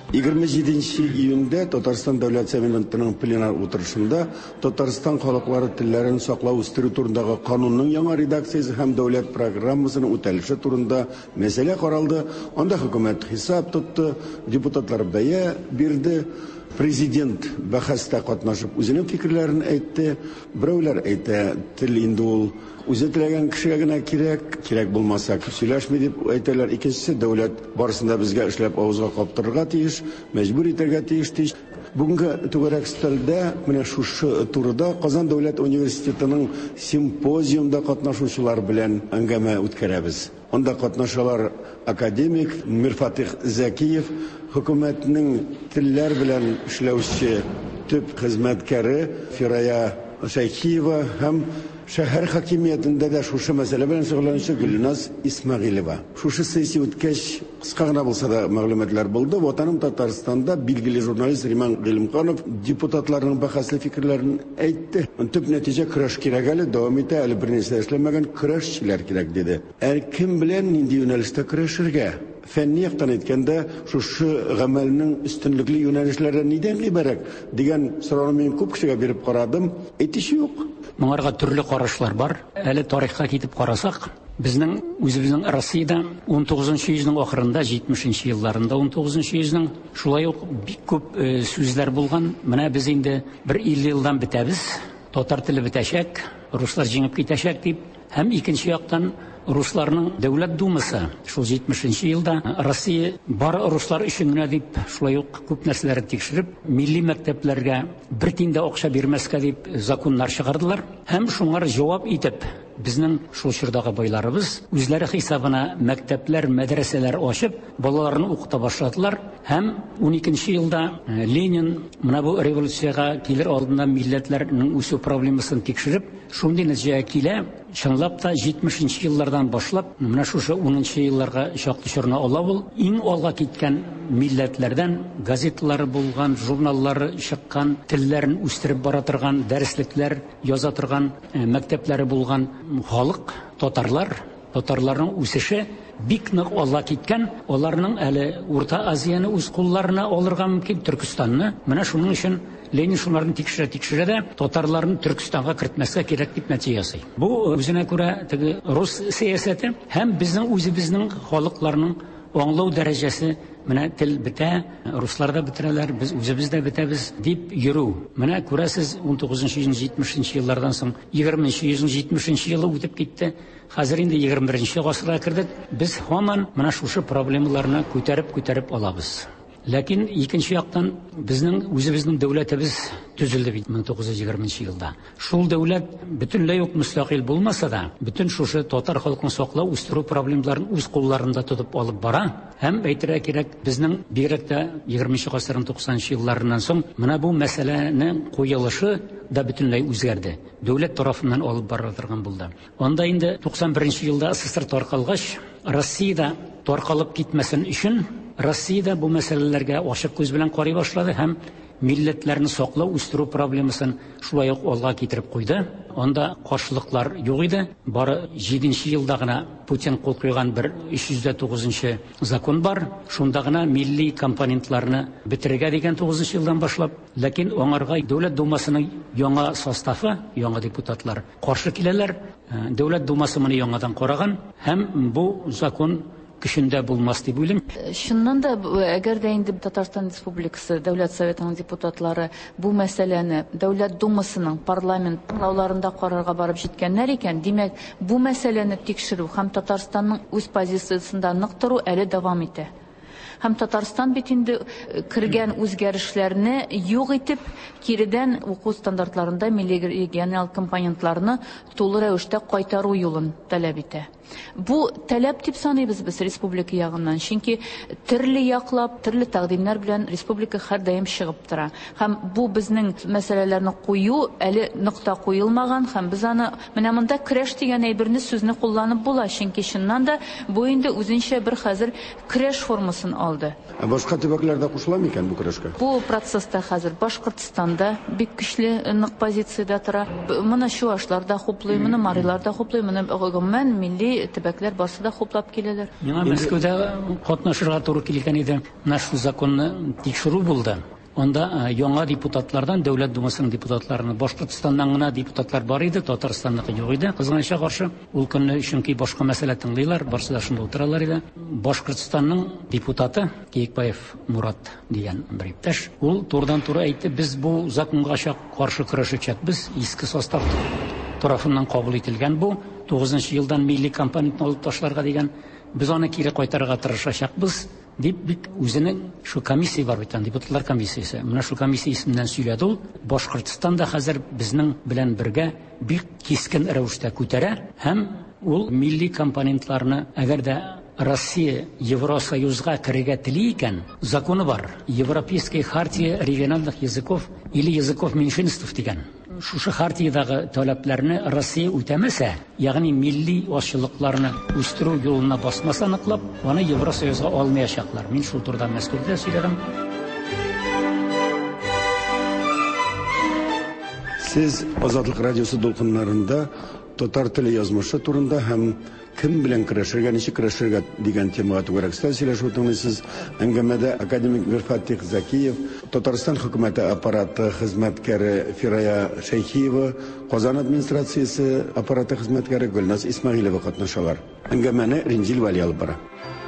егерме җиденче июньдә Татарстан Дәүләт Советының пленар утырышында Татарстан халыклары телләрен саклау үстерү турындагы канунның яңа редакциясе һәм дәүләт программасының үтәлеше турында мәсьәлә каралды. Анда хөкүмәт хисап тотты, депутатлар бәя бирде. Президент бәхәстә катнашып үзенең фикерләрен әйтте. Берәүләр әйтә, тел инде ул үзе теләгән кешегә генә кирәк, кирәк булмаса сөйләшми дип әйтәләр. Икенчесе, дәүләт барысында безгә эшләп авызга каптырырга тиеш, мәҗбүр итәргә тиеш тиеш. Бүгенге түгәрәк стелдә менә шушы турыда Казан дәүләт университетының симпозиумда катнашучылар белән әңгәмә үткәрәбез. Анда катнашалар академик Мирфатих Зәкиев, хөкүмәтнең телләр белән эшләүче төп хезмәткәре Фирая Шәйхиева һәм шәһәр хакимиятендә дә шушы мәсьәлә белән шөгыльләнүче Гөлназ Исмәгыйлова. Шушы сессия үткәч, кыска гына булса да мәгълүматлар булды. Ватаным Татарстанда билгеле журналист Риман Гыйлемханов депутатларның бәхәсле фикерләрен әйтте. Төп нәтиҗә көрәш кирәк әле, дәвам итә, әле бернәрсә эшләмәгән көрәшчеләр кирәк диде. Ә кем белән нинди юнәлештә көрәшергә? Фәнни яктан әйткәндә, шушы гамәлнең өстенлекле юнәлешләре нидән гыйбарәт дигән сорауны мин күп кешегә биреп карадым. Әйтүче юк. Моңарга төрле карашлар бар. Әле тарихка китеп карасак, безнең үзебезнең Россиядә он тугызынчы йөзнең ахырында, җитмешенче елларында, он тугызынчы йөзнең шулай ук бик күп сүзләр булган. Менә без инде бер илле елдан бетәбез. Татар теле бетәчәк, руслар җиңеп китәчәк дип, һәм икенче яктан русларның дәүләт думасы шул җитмешенче елда Россия бар руслар өчен генә дип шулай ук күп нәрсәләрне тикшереп, милли мәктәпләргә бер тиен дә акча бирмәскә дип законнар чыгардылар. Һәм шуңар җавап итеп, безнең шул чордагы байларыбыз үзләре хисабына мәктәпләр, мәдрәсәләр ачып, балаларны укыта башладылар. Һәм он икенче елда Ленин менә бу революциягә килер алдында милләтләрнең үсү проблемасын тикшереп, шундый нәтиҗәгә килә. Чынлап та җитмешенче еллардан башлап, менә шушы унынчы елларга чаклы чорны ала ул. Иң алга киткән милләтләрдән газеталары булган, журналлары чыккан, телләрен үстереп бара торган, дәреслекләр яза торган мәктәпләре булган халык, татарлар, татарларның үсеше бик нык алга киткән. Аларның әле Урта Азияны үз кулларына алырга мөмкин, Төркстанны. Менә шуның өчен Ленин шуларны тикшерә-тикшерә дә Татарларны Төркстанга кертмәскә кирәк дип нәтиҗә ясый. Бу үзенә күрә теге рус сиясәте һәм безнең үзебезнең халыкларның аңлау дәрәҗәсе. Менә тел бетә, руслар да бетерәләр, без үзебез дә бетәбез дип йөрү. Менә күрәсез, он тугызынчы йөз җитмешенче еллардан соң егерменче йөз җитмешенче елы үтеп китте. Хәзер инде егерме беренче гасырга кирдек. Без һаман менә шушы проблемаларны күтәреп-күтәреп алабыз. Ләкин икенче яктан безнең үзебезнең дәүләтебез төзелде бит мең тугыз йөз егерменче елда. Шул дәүләт бөтенләй үк мустақил булмаса да, бөтен шушы татар халкын саклау, үстерү проблемаларын үз кулларында тотып алып бара. Һәм әйтергә кирәк, безнең бигрәк тә егерменче гасырның туксанынчы елларыннан соң менә бу мәсьәләнең куелышы да бөтенләй үзгәрде. Дәүләт тарафыннан алып бара торган булды. Анда инде туксан беренче елда СССР таркалгач, Россиядә таркалып китмәсен өчен Россиядә бу мәсьәләләргә ачык күз белән карый башлады һәм милләтләрне саклау, үстерү проблемасын шулай ук алга китереп куйды. Анда каршылыклар юк иде. Бары җиденче елда гына Путин кул куйган бер өч йөз тугызынчы закон бар. Шунда гына милли компонентларны бетерергә дигән тугызынчы елдан башлап, ләкин аңарга Дәүләт думасының яңа составы, яңа депутатлар каршы киләләр. Дәүләт думасы моны яңадан караган һәм бу закон көчендә булмас дип уйлыйм. Шуннан да, әгәр дә инде Татарстан Республикасы Дәүләт Советының депутатлары бу мәсьәләне Дәүләт думасының парламент тыңлауларында карарга барып җиткәннәр икән, димәк, бу мәсьәләне тикшерү һәм Татарстанның үз позициясында нык тору әле дәвам итә. Һәм Татарстан бит инде кергән үзгәрешләрне юк итеп, киридән уку стандартларында милли региональ компонентларны тулы рәвештә кайтару юлын таләп итә. Бу таләп дип саныйбыз без республика ягыннан, чөнки төрле яклап, төрле тәкъдимнәр белән республика һәрдаим чыгып тора. Һәм бу безнең мәсьәләләрне кую әле нокта куелмаган, һәм без аны менә монда көрәш дигән әйберне сүзне кулланып була, чөнки чыннан да бу инде үзенчә бер хәзер көрәш формасын алды. Башка төбәкләрдә кушыла микән бу көрәшкә? Бу процесста хәзер Башкортстанда бик көчле нык позициядә тора. Моны чуашлар да хуплый, моны марилар да хуплый, моны гомумән милли Милли төбәкләр барсы да хуплап киләләр. Миңа Мәскәүдә катнашырга туры килгән иде. Нашу законны тикшерү булды. Онда яңа депутатлардан, Дәүләт Думасының депутатларына, Башкортстаннан гына депутатлар бар иде, Татарстанныкы юк иде. Кызганычка каршы, ул көнне чөнки башка мәсьәлә тыңлыйлар, барсы да шунда утыралар иде. Башкортстанның депутаты Киекбаев Мурат дигән бер иптәш, ул турыдан-туры әйтте, без бу законга каршы көрәшәчәкбез, иске состав тарафыннан кабул ителгән бу, тугызынчы елдан милли компонентны алып ташларга дигән, без аны кире кайтарырга тырышачакбыз. Дип бит үзенең шу комиссия бар бит, депутатлар комиссиясе. Менә шу комиссия исеменнән сөйләде ул. Башкортстанда хәзер безнең белән бергә бик кискен рәвештә күтәрә һәм ул милли компонентларны, әгәр дә Россия Евросоюзга керергә тели икән, законы бар. Европейская хартия региональных языков или языков меньшинств дигән. Шушы хартиядагы таләпләрне Россия үтәмәсә, ягъни милли ашлыкларны үстерү юлына басмаса ныклап, аны Евросоюзга алмаячаклар. Мин шул турыда Мәскәүдә сөйләдем. Сез Азатлык радиосы дулкыннарында татар теле язмышы турында һәм кем белән көрәшергә, ничек көрәшергә дигән темага түгәрәкстән сөйләшү тыңлыйсыз. Әңгәмәдә академик Мирфатих Закиев, Татарстан хөкүмәте аппараты хезмәткәре Фирая Шәйхиева, Казан администрациясе аппараты хезмәткәре Гөлназ Исмәгыйлова катнашалар. Әңгәмәне Ринзил Вали алып бара.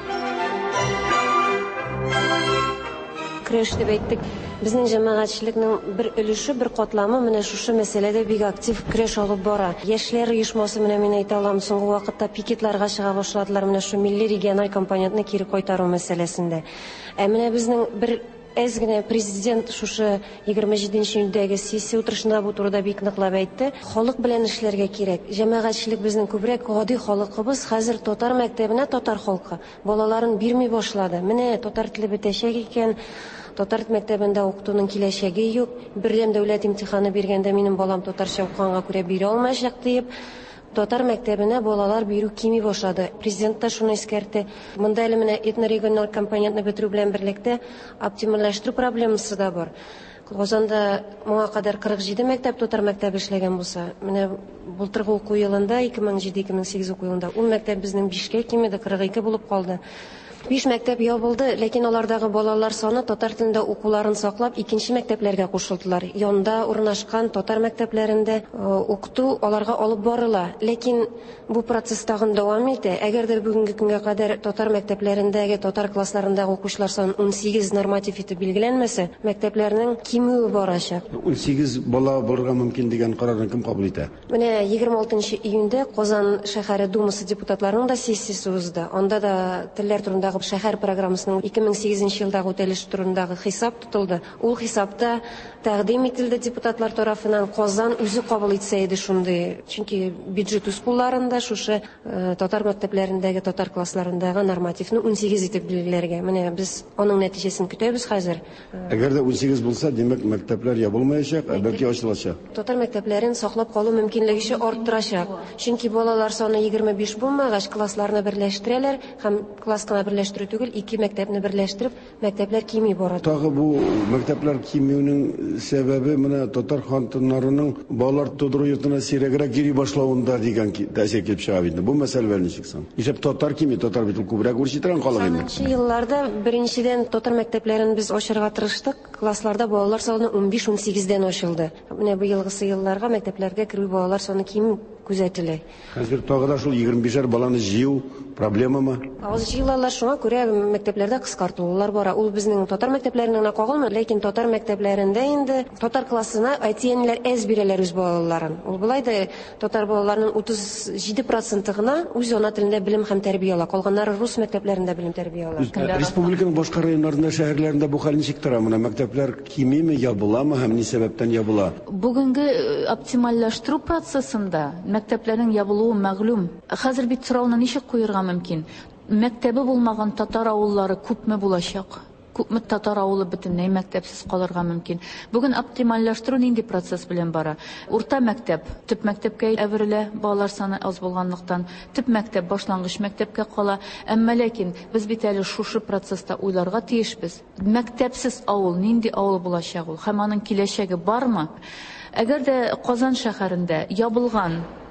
Көрәш дип әйттек. Безнең җәмәгатьчелекнең бер өлеше, бер катламы менә шушы мәсьәләдә бик актив көрәш алып бара. Яшьләр оешмасы менә мин әйтә алам, соңгы вакытта пикетларга чыга башладылар менә шу милли региональ компонентны кире кайтару мәсьәләсендә. Ә менә безнең бер әз генә президент шушы егерме җиденче июньдәге сессия утырышында бу турыда бик ныклап әйтте. Халык белән эшләргә кирәк. Җәмәгатьчелек безнең күбрәк гади халыкыбыз хәзер татар мәктәбенә татар халкы балаларын бирми башлады. Менә татар теле бетәчәк икән. Татар мәктәбендә укытуның киләчәге юк. Бердәм дәүләт имтиханы биргәндә минем балам татарча укыганга күрә бирә алмаячак дип, татар мәктәбенә балалар бирү кими башлады. Президент та шуны искәртте. Монда әле менә этнорегиональ компонентны бетерү белән берлектә оптимальләштерү проблемасы да бар. Казанда моңа кадәр кырык җиде мәктәп татар мәктәбе эшләгән булса, менә былтыргы уку елында ике мең җиде - ике мең сигез уку елында ул мәктәп безнең бишкә кимеде, кырык ике булып калды. Биш мәктәп ябылды, ләкин алардагы балалар саны татар телендә укуларын саклап икенче мәктәпләргә кушылдылар. Янда урнашкан татар мәктәпләрендә укыту аларга алып барыла. Ләкин бу процесс тагын дәвам итә. Әгәр дә бүгенге көнгә кадәр татар мәктәпләрендәге, татар классларындагы укучылар саны ун сигез норматив итеп билгеләнмәсә, мәктәпләрнең кимүе барачак. ун сигез бала барырга мөмкин дигән карарны кем кабул итә? Менә егерме алтынчы июньдә Казан шәһәре думасы депутатларының да сессиясе узды. Анда да телләр турында шәһәр программасының ике мең сигезенче елдагы үтәлеш турындагы хисап тотылды. Ул хисапта тәкъдим ителде депутатлар тарафыннан. Казан үзе кабул итсә иде шундый. Чөнки бюджет үскулларында шушы татар мәктәпләрендәге, татар классларындагы нормативны ун сигез итеп билгеләргә. Менә без аның нәтиҗәсен көтәбез хәзер. Әгәр дә ун сигез булса, димәк мәктәпләр ябылмаячак, бәлки ачылачак. Татар мәктәпләрен саклап калу мөмкинлеге арттырачак. Чөнки балалар саны егерме биш булмагач, классларны берләштерәләр һәм класскына берләштерү түгел, ике мәктәпне берләштереп, мәктәпләр кими бара. Тагы бу мәктәпләр кимүнең сәбәбе менә татар хатыннарының балалар тудыру йортына сирәгрәк йөри башлавында дигән тәэсир килеп чыга бит. Бу мәсьәләләр ничек соң? Ишеп татар кими, татар бит күбрәк үрчитерән калган инде. Шул елларда беренчедән татар мәктәпләрен без ачарга тырыштык. Классларда балалар саны ун биш - ун сигездән ачылды. Менә бу елгысы елларга мәктәпләргә керү балалар саны ким күзәтелә. Хәзер тагы да шул егерме бишәр баланы җыю проблемамы? Аз җыелалар, шуңа күрә мәктәпләрдә кыскартулар бара. Ул безнең татар мәктәпләренә кагылмый, ләкин татар мәктәпләрендә инде татар классына әйтиәннәр әз бирәләр үз балаларын. Ул булай да татар балаларының утыз җиде проценты гына үз ана телендә белем һәм тәрбия ала. Калганнары рус мәктәпләрендә белем тәрбия ала. Республиканың башка районнарында, шәһәрләрендә бу хәл ничек тора? Менә мәктәпләр кимиме, ябыламы һәм ни сәбәптән ябыла? Бүгенге оптимальләштерү процессында мәктәпләрнең ябылуы мәгълүм. Хәзер бит сорауны ничек куярга мөмкин? Мәктәбе булмаган татар авыллары күпме булачак? Күпме татар авылы бөтенләй мәктәпсез калырга мөмкин. Бүген оптимальләштерү нинди процесс белән бара? Урта мәктәп, төп мәктәпкә әверелә, балалар саны аз булганлыктан, төп мәктәп башлангыч мәктәпкә кала. Әмма ләкин без бит әле шушы процесста уйларга тиешбез. Мәктәпсез авыл нинди авыл булачак ул? Һәм аның киләчәге бармы? Әгәр дә Казан шәһәрендә ябылган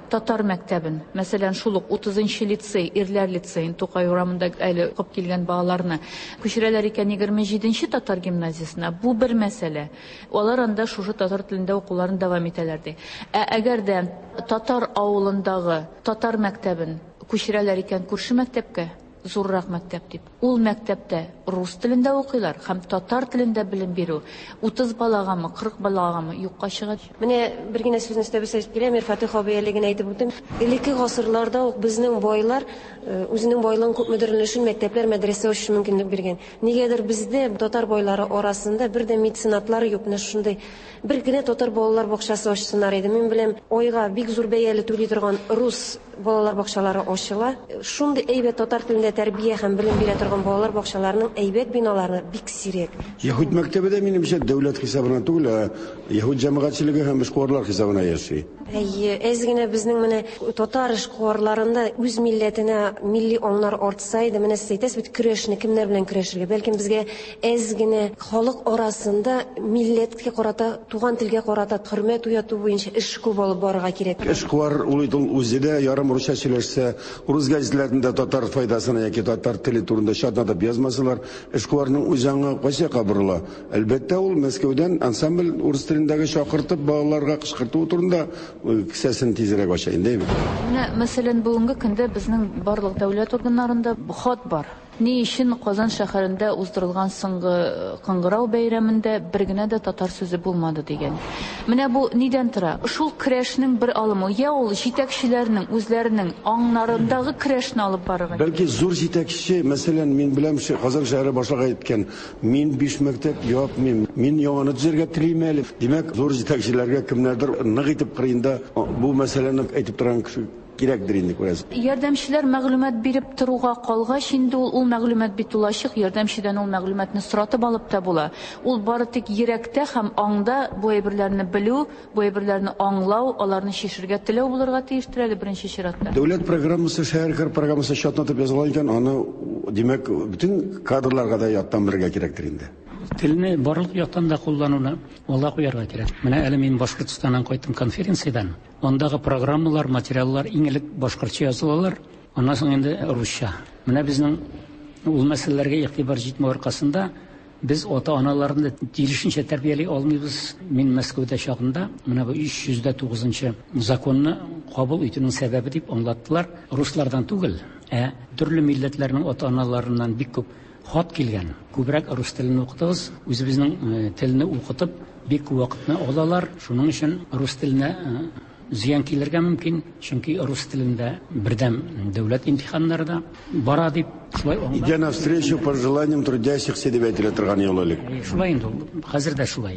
татар мәктәбен, мәсәлән, шул ук утызынчы лицей, ирләр лицейын, Тукай урамында әле укып килгән балаларны күчерәләр икән егерме җиденче татар гимназиясына. Бу бер мәсьәлә. Алар анда шушы татар телендә укуларын дәвам итәләр ди. Ә әгәр дә татар авылындагы татар мәктәбен күчерәләр икән күрше мәктәпкә, зуррак мәктәп дип. Ул мәктәптә рус телендә укыйлар һәм татар телендә белем бирү утыз балагамы, кырык балагамы юкка чыга. Менә бер генә сүзне өстәп әйтеп киләм, Фатих абыйлыгын әйтеп үтем. Элекке гасырларда ук безнең байлар үзенең байлыгын күпмедер өчен мәктәпләр, мәдрәсә ачу мөмкинлек биргән. Нигәдер бездә татар байлары арасында бер дә меценатлар юк, менә шундый бер генә татар балалар бакчасы ачсыннар иде. Мин беләм, айга бик зур бәяле түли торган рус балалар бакчалары ачыла. Шундый әйбәт татар телендә тәрбия һәм белем бирә торган балалар бакчаларының әйбәт биналары бик сирәк. Яһуд мәктәбендә минемчә дәүләт хисабына түгел, яһуд җәмәгатьчелеге һәм эшкуарлар хисабына яши. Әйе, әз генә безнең менә татар эшкуарларында үз милләтенә милли аңнар артса иде, менә сез әйтәсез бит, көрәшне кемнәр белән көрәшергә? Бәлки безгә әз генә халык арасында милләткә карата, туган телгә карата хөрмәт уяту буенча эш күп алып барырга кирәк. Эшкуар ул үзе ярым русча сөйләшсә, рус гәзитләрендә татар файдасына яки татар теле турында шатнатып язмасалар, эшкуарның үзаңы кайсы кабырла. Әлбәттә, ул Мәскәүдән ансамбль урыс телендәге шакыртып балаларга кычкырту турында кисәсен тизрәк ача инде. Менә мәсәлән, бүгенге көндә безнең барлык дәүләт органнарында хат бар. Ни өчен Казан шәһәрендә уздырылган соңгы кыңгырау бәйрәмендә бер генә дә татар сүзе булмады дигән. Менә бу нидән тора? Шул көрәшнең бер алымы, я ул җитәкчеләрнең үзләренең аңнарындагы көрәшне алып барырга. Бәлки зур җитәкче, мәсәлән, мин беләм, Казан шәһәре башлыгы әйткән, мин биш мәктәп япмыйм, мин яңаны төзергә телим әле. Димәк, зур җитәкчеләргә кемнәрдер нык итеп кырында бу мәсьәләне әйтеп торган кеше кирәкдер инде, күрәсез. Ярдәмчеләр мәгълүмат биреп торуга калгач, инде ул ул мәгълүмат бит ул ачык, ярдәмчедән ул мәгълүматны соратып алып та була. Ул бары тик йөрәктә һәм аңда бу әйберләрне белү, бу әйберләрне аңлау, аларны шишергә теләү булырга тиештер әле беренче чиратта. Дәүләт программасы, шәһәр программасы шатнатып язылган икән, аны димәк бөтен кадрларга да яттан бергә кирәктер инде. Телне барлык яктан да куллануны алга куярга кирәк. Менә әле мин Башкортстаннан кайттым конференциядан. Андагы программалар, материаллар иң элек башкортча язылалар, аннан соң инде русча. Менә безнең ул мәсьәләләргә игътибар җитмәү аркасында без ата-аналарны тиешенчә тәрбияли алмыйбыз. Мин Мәскәүдә чагында менә бу өч йөз тугызынчы законны кабул итүнең сәбәбе дип аңлаттылар. Руслардан түгел, ә төрле милләтләрнең ата-аналарыннан бик күп хат килгән. Күбрәк рус телен укытыгыз, үзебезнең телне укытып бик вакытны алалар. Шуның өчен рус теленә зыян килергә мөмкин, чөнки рус телендә бердәм дәүләт имтиханнарында бара дип шулай аңлап. Идя навстречу пожеланиям трудящихся дип әйтелә торган ел элек. Шулай инде, хәзер дә шулай.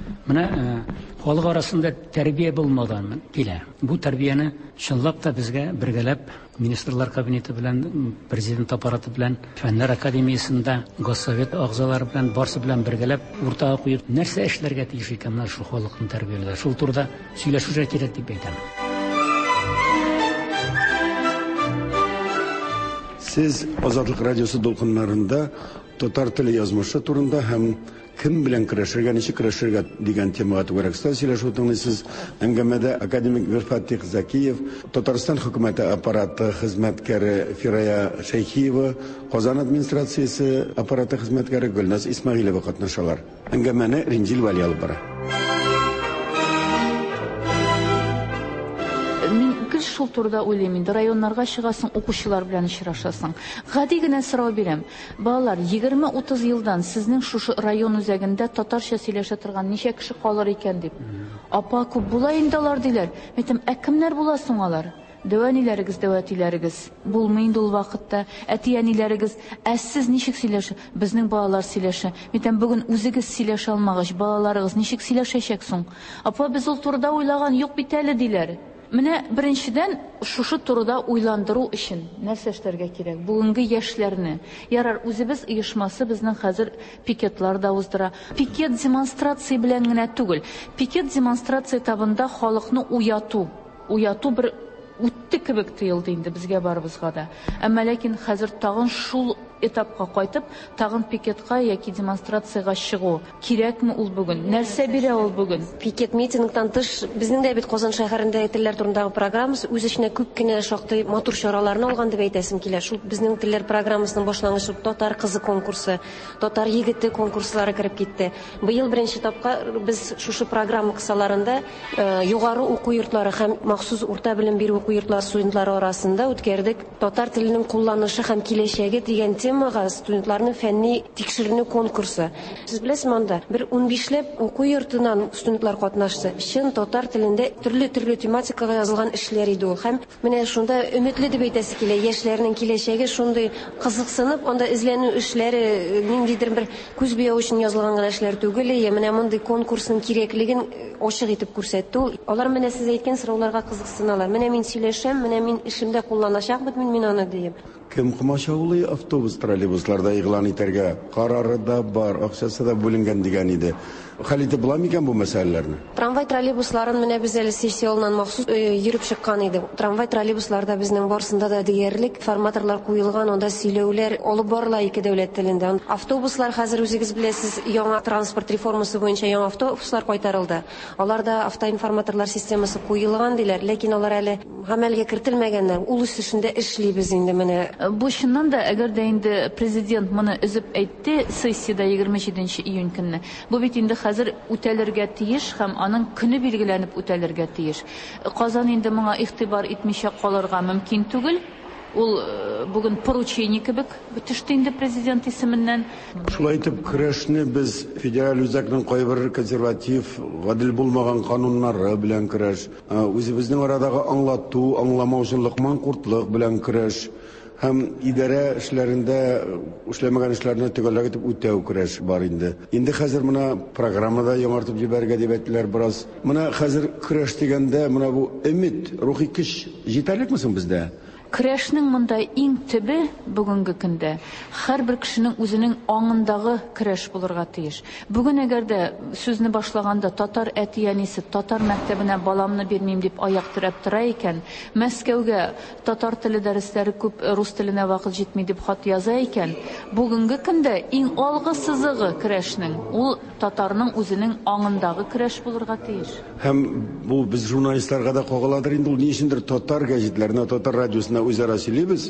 Менә халык арасында тәрбия булмаган килә. Бу тәрбияне чынлап та безгә бергәләп министрлар кабинеты белән, президент аппараты белән, фәннәр академиясендә госсовет агзалары белән, барсы белән бергәләп уртага куеп, нәрсә эшләргә тиеш икәннәр шул халыкны тәрбияләүдә. Шул турыда сөйләшергә кирәк дип әйтәм. Сез Азатлык радиосы дулкыннарында татар теле язмышы турында һәм кем белән көрәшергә, ничек көрәшергә дигән темага турында сөйләшү тыңлыйсыз. Әңгәмәдә академик Верфатих Закиев, Татарстан хөкүмәте аппараты хезмәткәре Фирая Шәйхиева, Казан администрациясе аппараты хезмәткәре Гөлназ Исмәгыйлова катнашалар. Әңгәмәне Ринҗил Вали алып бара. Шул турда уйлыйм инде, районнарга чыгасың, укучылар белән очрашасың. Гади генә сорау бирәм. Балалар, егерме-утыз елдан сезнең шушы район үзәгендә татарча сөйләшә торган ничә кеше калыр икән дип. Апа, күп була инде алар диләр. Әйтәм, ә кемнәр була соң алар? Дәвәниләрегез, дәвәтиләрегез. Булмый инде ул вакытта. Әтияниләрегез, ә сез ничек сөйләшә? Безнең балалар сөйләшә. Әйтәм, бүген үзегез сөйләшә алмагач, балаларыгыз ничек сөйләшәчәк соң? Апа, без ул турда уйлаган юк бит әле диләр. Менә беренчедән шушы турыда уйландыру өчен нәрсә эшләргә кирәк? Бүгенге яшьләрне. Ярар, үзебез оешмасы безнең хәзер пикетлар да уздыра. Пикет демонстрация белән генә түгел. Пикет демонстрация табында халыкны уяту. Уяту бер үтте кебек тоелды инде безгә барыбызга да. Әмма ләкин хәзер тагын шул этапка кайтып, тагын пикетка яки демонстрацияга чыгу кирәкме ул бүген? Нәрсә бирә ул бүген? Пикет митингтан тыш безнең дә бит Казан шәһәрендәге телләр турындагы программасы үз эченә күп кенә шактый матур чараларны алган дип әйтәсем килә. Шул безнең телләр программасының башлангычы татар кызы конкурсы, татар егете конкурслары кереп китте. Быел беренче тапкыр без шушы программа кысаларында югары уку йортлары һәм махсус урта белем бирү уку йортлары студентлары арасында үткәрдек. Татар теленең кулланышы һәм киләчәге дигән темага студентларны фәнни тикшеренү конкурсы. Сез беләсез, монда бер унбишләп уку йортыннан студентлар катнашты. Чын татар телендә төрле-төрле тематикага язылган эшләр иде ул. Һәм менә шунда өметле дип әйтәсе килә, яшьләрнең киләчәге шундый кызыксынып, анда эзләнү эшләре ниндидер бер күз бия өчен язылган эшләр түгел, я менә мондый конкурсның кирәклеген ачык итеп күрсәтте. Алар менә сез әйткән сорауларга кызыксыналар. Менә мин сөйләшәм, менә мин эшемдә кулланачакмын, мин аны диеп. Кем комачаулый автобус троллейбусларда игълан итәргә карары да бар, акчасы да бүленгән дигән иде. Хәлите була микән бу мәсьәләләрне? Трамвай троллейбусларын менә без әле сессиялнан махсус йөреп чыккан иде. Трамвай троллейбусларда безнең барсында да диярлек форматорлар куелган, анда сөйләүләр алып барыла ике дәүләт телендә. Автобуслар хәзер үзегез беләсез, яңа транспорт реформасы буенча яңа автобуслар кайтарылды. Аларда автоинформаторлар системасы куелган диләр, ләкин алар әле гамәлгә кертелмәгәннәр. Ул үз эшендә эшлибез инде менә. Бу чыннан да, әгәр дә инде президент моны өзеп әйтте сессиядә егерме җиденче июнь көнне. Бу бит инде хәзер үтәлергә тиеш һәм аның көне билгеләнеп үтәлергә тиеш. Казан инде моңа игътибар итмичә калырга мөмкин түгел. Ул бүген поручение кебек төште инде президент исеменнән. Шулай итеп, көрәшне без федераль үзәкнең кайбер консерватив, гадел булмаган кануннары белән көрәш, үзебезнең арадагы аңлату, аңламаучылык, манкуртлык белән көрәш һәм идарә эшләрендә эшләмәгән эшләрне төгәлләп итеп үтәү көрәш бар инде. Инде хәзер менә программада яңартып җибәргә дип әйттеләр бераз. Менә хәзер көрәш дигәндә менә бу өмид, рухи көч җитәрлекме соң бездә? Көрәшнең монда иң төбе бүгенге көндә һәрбер кешенең үзенең аңындагы көрәш булырга тиеш. Бүген әгәр дә сүзне башлаганда татар әти-әнисе татар мәктәбенә баламны бирмим дип аяк терәп тора икән, Мәскәүгә татар теле дәресләре күп, рус теленә вакыт җитми дип хат яза икән, бүгенге көндә иң алгы сызыгы көрәшнең ул татарның үзенең аңындагы көрәш булырга тиеш. Һәм бу без журналистларга да кагыладыр инде, ул ни өчендер татар гәҗитләренә, татар радиосына үзара сөйлибез.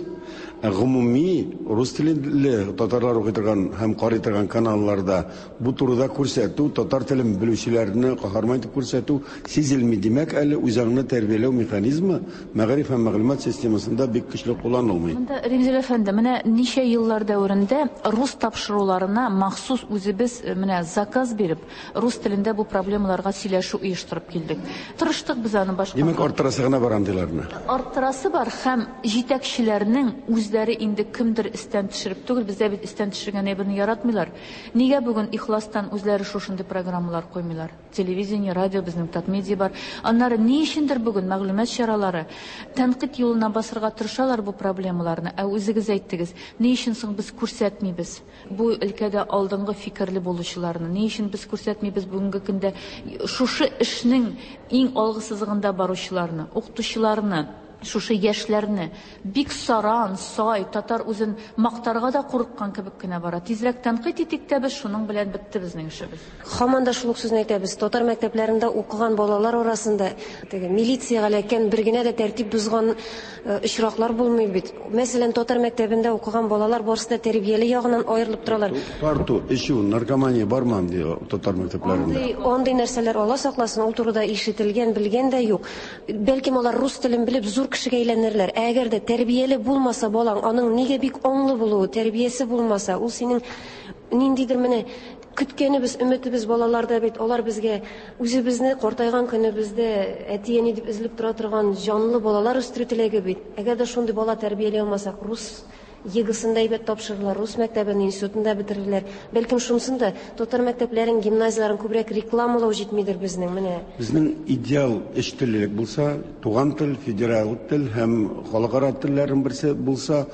Гомуми рус телле татарлар укый торган һәм карый торган каналларда бу турыда күрсәтү, татар телен белүчеләрне каһарман итеп күрсәтү сизелми. Димәк, әле үзаңны тәрбияләү механизмы мәгариф һәм мәгълүмат системасында бик көчле кулланылмый. Монда Ремзил әфәнде, менә ничә еллар дәврендә рус тапшыруларына махсус үзебез менә заказ биреп, рус телендә бу проблемаларга сөйләшү оештырып килдек. Тырыштык без аны башка. Димәк, арттырасы гына барам диләрне. Арттырасы бар һәм җитәкчеләрнең үзләре инде кемдер истән төшереп түгел, бездә бит истән төшергән әйберне яратмыйлар. Нигә бүген ихластан үзләре шушындый программалар куймыйлар? Телевидение, радио, безнең Татмедиа бар. Аннары ни өчендер бүген мәгълүмат чаралары тәнкыйть юлына басырга тырышалар бу проблемаларны. Ә үзегез әйттегез, ни өчен соң без күрсәтмибез бу өлкәдә алдынгы фикерле булучыларны? Ни өчен без күрсәтмибез бүгенге көндә шушы эшнең иң алгы сызыгында баручыларны, укытучыларны, шушы яшьләрне бик саран, сай, татар үзен мактарга да курыккан кебек кенә бара. Тизрәк тәнкыйть итик тә без шуның белән бетте безнең эшебез. Һаман да шул ук сүзне әйтәбез. Татар мәктәпләрендә укыган балалар арасында теге милициягә ләкин бер генә дә тәртип бузган очраклар булмый бит. Мәсәлән, татар мәктәбендә укыган балалар барысы да тәрбияле ягыннан аерылып торалар. Тарту, эчү, наркомания бармы ди татар мәктәпләрендә? Андый нәрсәләр Алла сакласын, ул турыда ишетелгән, белгән дә юк. Бәлки алар рус телен белеп зур кешегә әйләнерләр. Әгәр дә тәрбияле булмаса балаң, аның нигә бик аңлы булуы, тәрбиясе булмаса, ул синең ниндидер менә көткәнебез, өметебез балаларда бит, алар безгә үзебезне картайган көнебездә әти-әни дип эзлеп тора торган җанлы балалар үстерү теләге бит. Әгәр дә шундый бала тәрбияле алмасак, рус егысында әйбәт тапшырылар, рус мәктәбен, институтында бетерерләр. Бәлкем шунсында татар мәктәпләрен, гимназияларын күбрәк рекламалау җитмидер безнең менә. Безнең идеал эш теллелек булса, туган тел, федераль тел һәм халыкара телләрнең берсе булса,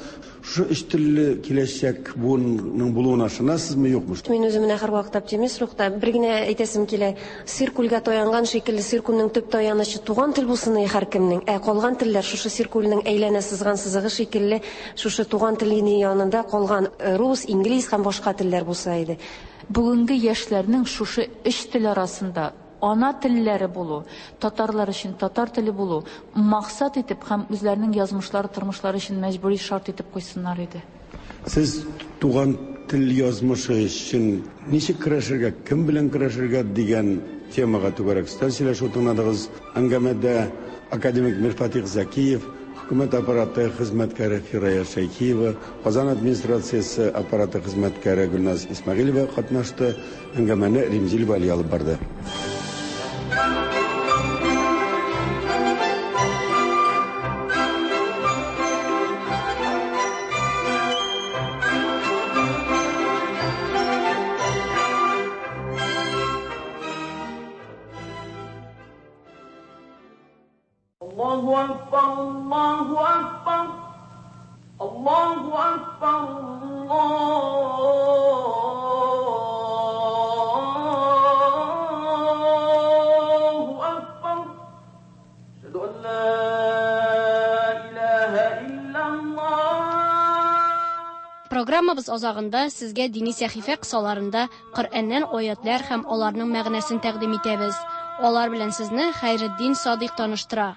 Şu iştilli kileşecek bunun bulуына ышанасызмы, юкмы? Мен өзümün ахыр вакытта оптимист рухта. Бер генә әйтәсем килә. Циркульгә таянган шикелле циркульнең төп таянычы туган тел булсын һәркемнең. Ә калган телләр шушы циркульнең әйләнә сызган сызыгы шикелле шушы туган телне янында калган рус, инглиз һәм башка телләр булса иде. Бүгенге яшьләрнең шушы өч тел арасында ана телләре булу, татарлар өчен татар теле булу, максат итеп һәм үзләренең язмышлары, тормышлары өчен мәҗбүри шарт итеп куйсыннар иде. Сез туган тел язмышы өчен ничек көрәшергә, кем белән көрәшергә дигән темага түгәрәк сөйләшү тыңладыгыз. Әңгәмәдә академик Мирфатих Закиев, Хөкүмәт аппараты хезмәткәре Фирая Шәйхиева, Казан администрациясе аппараты хезмәткәре Гөлназ Исмәгыйлова катнашты. Әңгәмәне Римзил Вали алып барды. Allahu Akbar, Allahu Akbar, Allahu Akbar, Allahu Akbar. Ashhadu an la ilaha illallah. Программабыз азагында сезгә дини сәхифә кысаларында Коръәннән аятлар һәм аларның мәгънәсен тәкъдим итәбез. Алар белән сезне Хайретдин Садыйк таныштыра.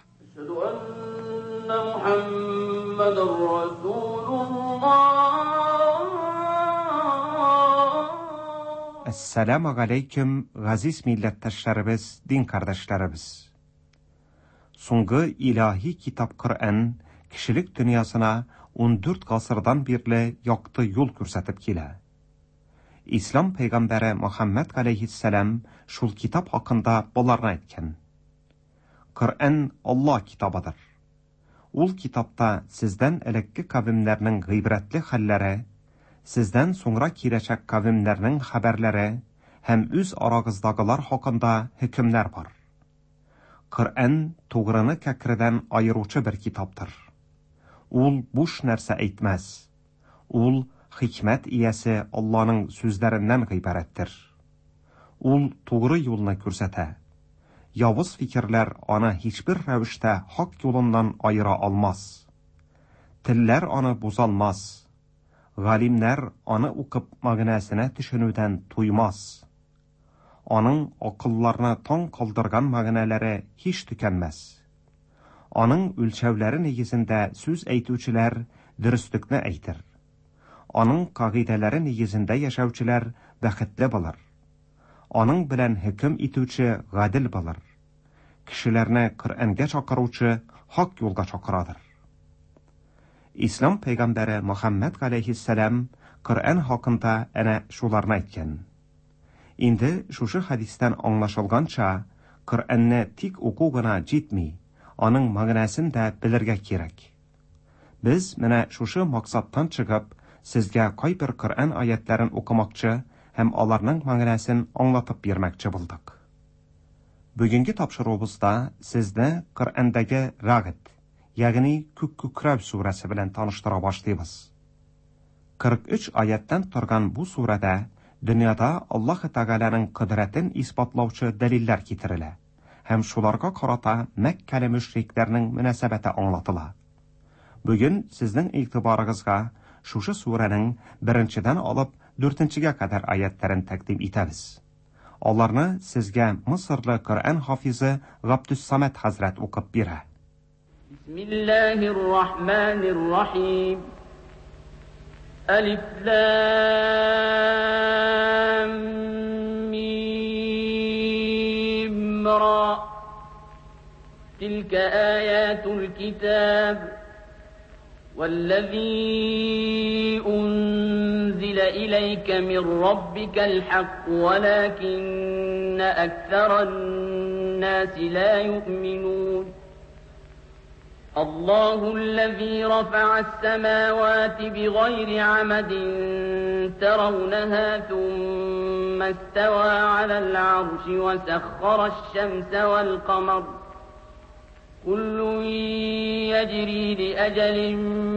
Assalamu алейкум, газиз милләттәшләребез, дин кардәшләребез. Соңгы илаһи китап Коръән кешелек дөньясына он дүрт гасырдан бирле якты юл күрсәтеп килә. Ислам пәйгамбәре Мөхәммәд алейһиссәлам шул китап хакында боларны әйткән. Коръән Алла китабыдыр. Ул китапта сездән элекке кавемнәрнең гыйбрәтле хәлләре, сездән соңра киләчәк кавемнәрнең хәбәрләре һәм үз арагыздагылар хакында хөкемнәр бар. Коръән тугрыны кәкредән айыручы бер китаптыр. Ул буш нәрсә әйтмәс. Ул хикмәт иясе Алланың сүзләреннән гыйбарәттер. Ул тугры юлны күрсәтә. Явыз фикерләр аны һичбер рәвештә хак юлыннан айыра алмас. Телләр аны бузалмас. Галимнәр аны укып мәгънәсенә төшенүдән туймас. Аның акылларны таң калдырган мәгънәләре һич төкәнмәс. Аның үлчәүләре нигезендә сүз әйтүчеләр дөреслекне әйтер. Аның кагыйдәләре нигезендә яшәүчеләр бәхетле булыр. Аның белән хөкем итүче гадел булыр. Кешеләрне Коръәнгә чакыручы хак юлга чакырадыр. Ислам пәйгамбәре Мөхәммәд алейһиссәлам Коръән хакында әнә шуларны әйткән. Инде шушы хадистән аңлашылганча, Коръәнне тик уку гына җитми, аның мәгънәсен дә белергә кирәк. Без менә шушы максаттан чыгып, сезгә кайбер Коръән аятларын укымакчы һәм аларның мәгънәсен аңлатып бирмәкче булдык. Бүгенге тапшыруыбызда сезне Коръәндәге Рагыд, ягъни Күк-күкрәү сүрәсе белән таныштыра башлыйбыз. кырык өч аяттан торган бу сүрәдә дөньяда Аллаһ Тәгаләнең кудрәтен исбатлаучы дәлилләр китерелә һәм шуларга карата Мәккәле мөшрикләрнең мөнәсәбәте аңлатыла. Бүген сезнең игътибарыгызга шушы сүрәнең беренчедән алып дүртенчегә кадәр аятларын тәкъдим итәбез. Аларны сезгә Мисырлы Коръән хафизы Габдүс-Самад хәзрәт укып бирә. Бисмиллаһир-рахманир-рахим. Алиф лам мим ра. Тилка аятул китаб. والذي أنزل إليك من ربك الحق ولكن أكثر الناس لا يؤمنون الله الذي رفع السماوات بغير عمد ترونها ثم استوى على العرش وسخر الشمس والقمر كل يجري لأجل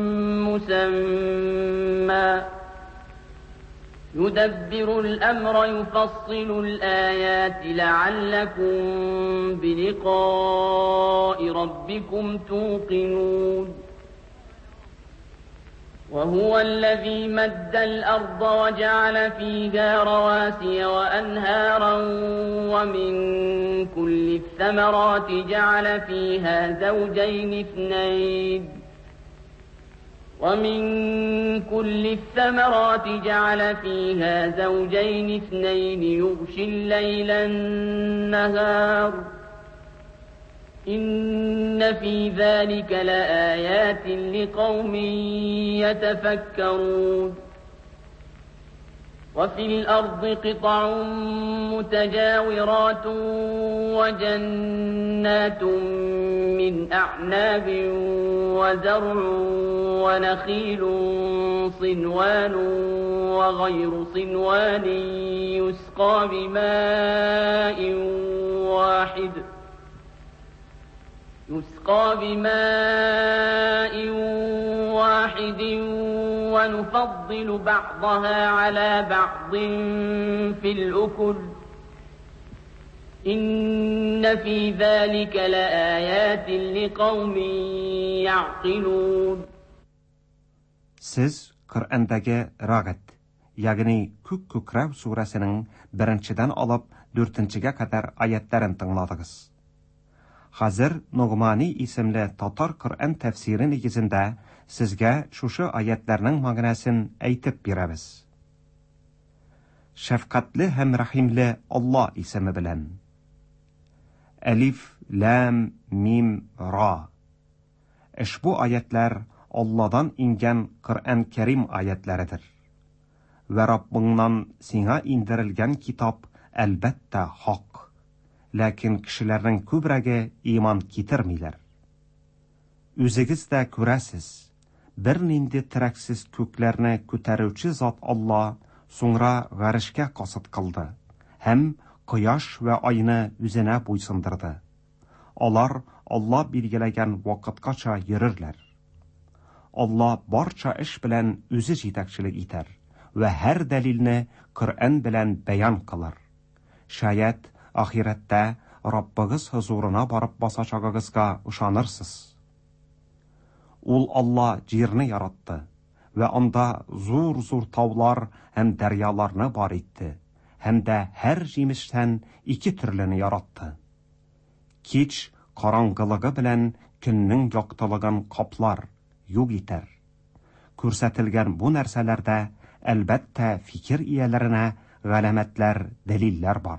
مسمى يدبر الأمر يفصل الآيات لعلكم بلقاء ربكم توقنون وهو الذي مد الأرض وجعل فيها رواسي وأنهارا ومن كل الثمرات جعل فيها زوجين اثنين ومن كل الثمرات جعل فيها زوجين اثنين يغشي الليل النهار إن في ذلك لآيات لقوم يتفكرون وفي الأرض قطع متجاورات وجنات من أعناب وزرع ونخيل صنوان وغير صنوان يسقى بماء واحد يسقى بماء واحد ونفضل بعضها على بعض في الأكل إن في ذلك لآيات لقوم يعقلون. Siz Qur'ondagi rag'at, ya'ni Kuk Kukrav surasining birinchidan olib to'rtinchiga qadar oyatlarini tingladingiz. Hozir Nug'mani ismli Tatar Qur'on tafsiri negizida sizga shushu oyatlarning ma'nosini aytib beramiz. Shafqatli ham rahimli Alloh ismi bilan. Alif, Lam, Mim, Ra. Ushbu oyatlar Allohdan ingan Qur'on Karim oyatlaridir. Va Robbingdan senga indirilgan kitob albatta haq. Lakin kishilarning ko'pragi iymon keltirmaylar. O'zingizda ko'rasiz, bir nindi tiraksiz ko'klarni ko'taruvchi zot Alloh so'ngra g'arishga qosid qildi. Ham quyosh va oyni o'zina bo'ysundirdi. Ular Alloh belgilagan vaqtgacha yurirlar. Alloh barcha ish bilan o'zi yetakchilik etar va har dalilni Qur'on bilan bayon qilar. Shayat oxiratda Robbigiz huzuruna borib bosachog'ingizga ishonirsiz. Ul Alloh yerni yaratdi va unda zo'r-zo'r tog'lar ham daryolarni bor etdi. Hamda har jemishdan ikki turlini yaratdi. Kech qorong'iligi bilan kunning yoqtiligini qoplar, yo'q etar. Ko'rsatilgan bu narsalarda albatta fikr egalarina g'alamatlar, dalillar bor.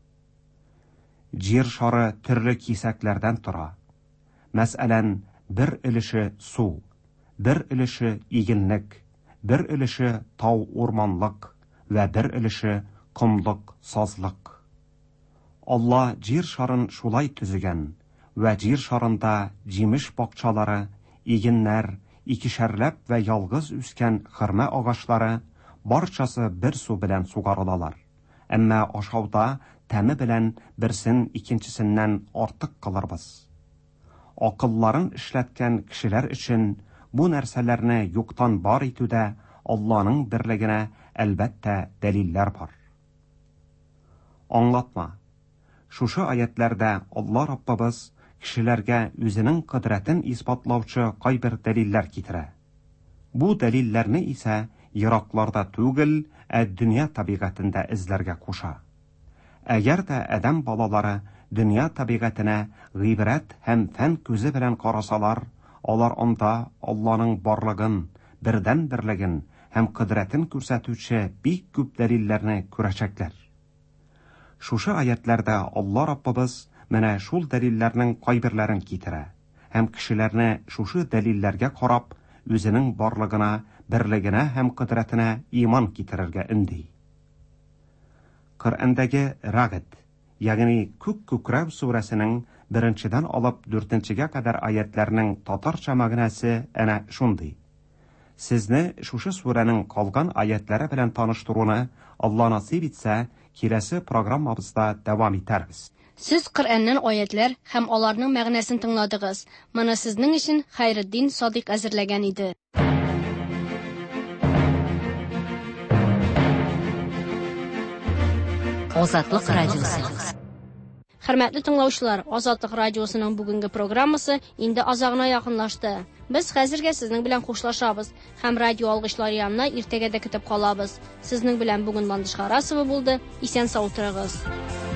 Yer shari turli kesaklardan turadi. Masalan, bir ilishi suv, bir ilishi eginlik, bir ilishi tog' o'rmonlik va bir ilishi qumliq, sozliq. Alloh yer sharini shulay tuzigan va yer sharinda jemish bog'chalari, eginlar, ikisharlab va yolg'iz o'sgan xirma og'achlari barchasi bir suv bilan sug'orilalar. Ammo oshovda ta'mi bilan birsin ikkinchisidan ortiq qilarmiz. Aqllarin ishlatgan kishilar uchun bu narsalarni yo'qdan bor etuvda Allohning birligina albatta dalillar bor. Anglatma. Shushu oyatlarda Alloh Rabbimiz kishilarga o'zining qudratini isbotlovchi qo'ybir dalillar keltiradi. Bu dalillarni esa yiroqlarda tug'il, dunyo tabiatida izlarga qo'shadi. Agarda adam bolalari dunyo tabiatini g'ibrat ham fan ko'zi bilan qarasalar, ular unda Allohning borlig'in, birdan birligin ham qudratini ko'rsatuvchi bek ko'p dalillarni ko'rachaklar. Shusha oyatlarda Alloh Rabbimiz mana shul dalillarning qo'ybirlarini keltiradi. Ham kishilarni shushu dalillarga qarab, o'zining borlig'ina, birligina ham qudratini iymon keltirishga indi. Qur'ondagi rag'at, ya'ni Kuk Kukrav surasining birinchidan olib to'rtinchiga qadar oyatlarning totarcha ma'nosi ana shunday. Sizni shushu suraning qolgan oyatlari bilan tanishtiruvni Alloh nasib etsa, kelasi programmamizda davom etamiz. Siz Qur'ondan oyatlar ham ularning ma'nosini tingladingiz. Mana sizning uchun Xayriddin Sodiq azirlagan edi. Ozodlik radiosi. Hörmətli dinləyicilər, Azadlıq radiosining bugungi programmasi indi azağına yaxınlaşdı. Biz hozirga sizning bilan xo'shlashabız. Ham radio alg'ishlari yanına ertaga da kitib qolamiz. Sizning bilan bugun Landishxarasova bo'ldi. Esen sog' o'tirig'iz.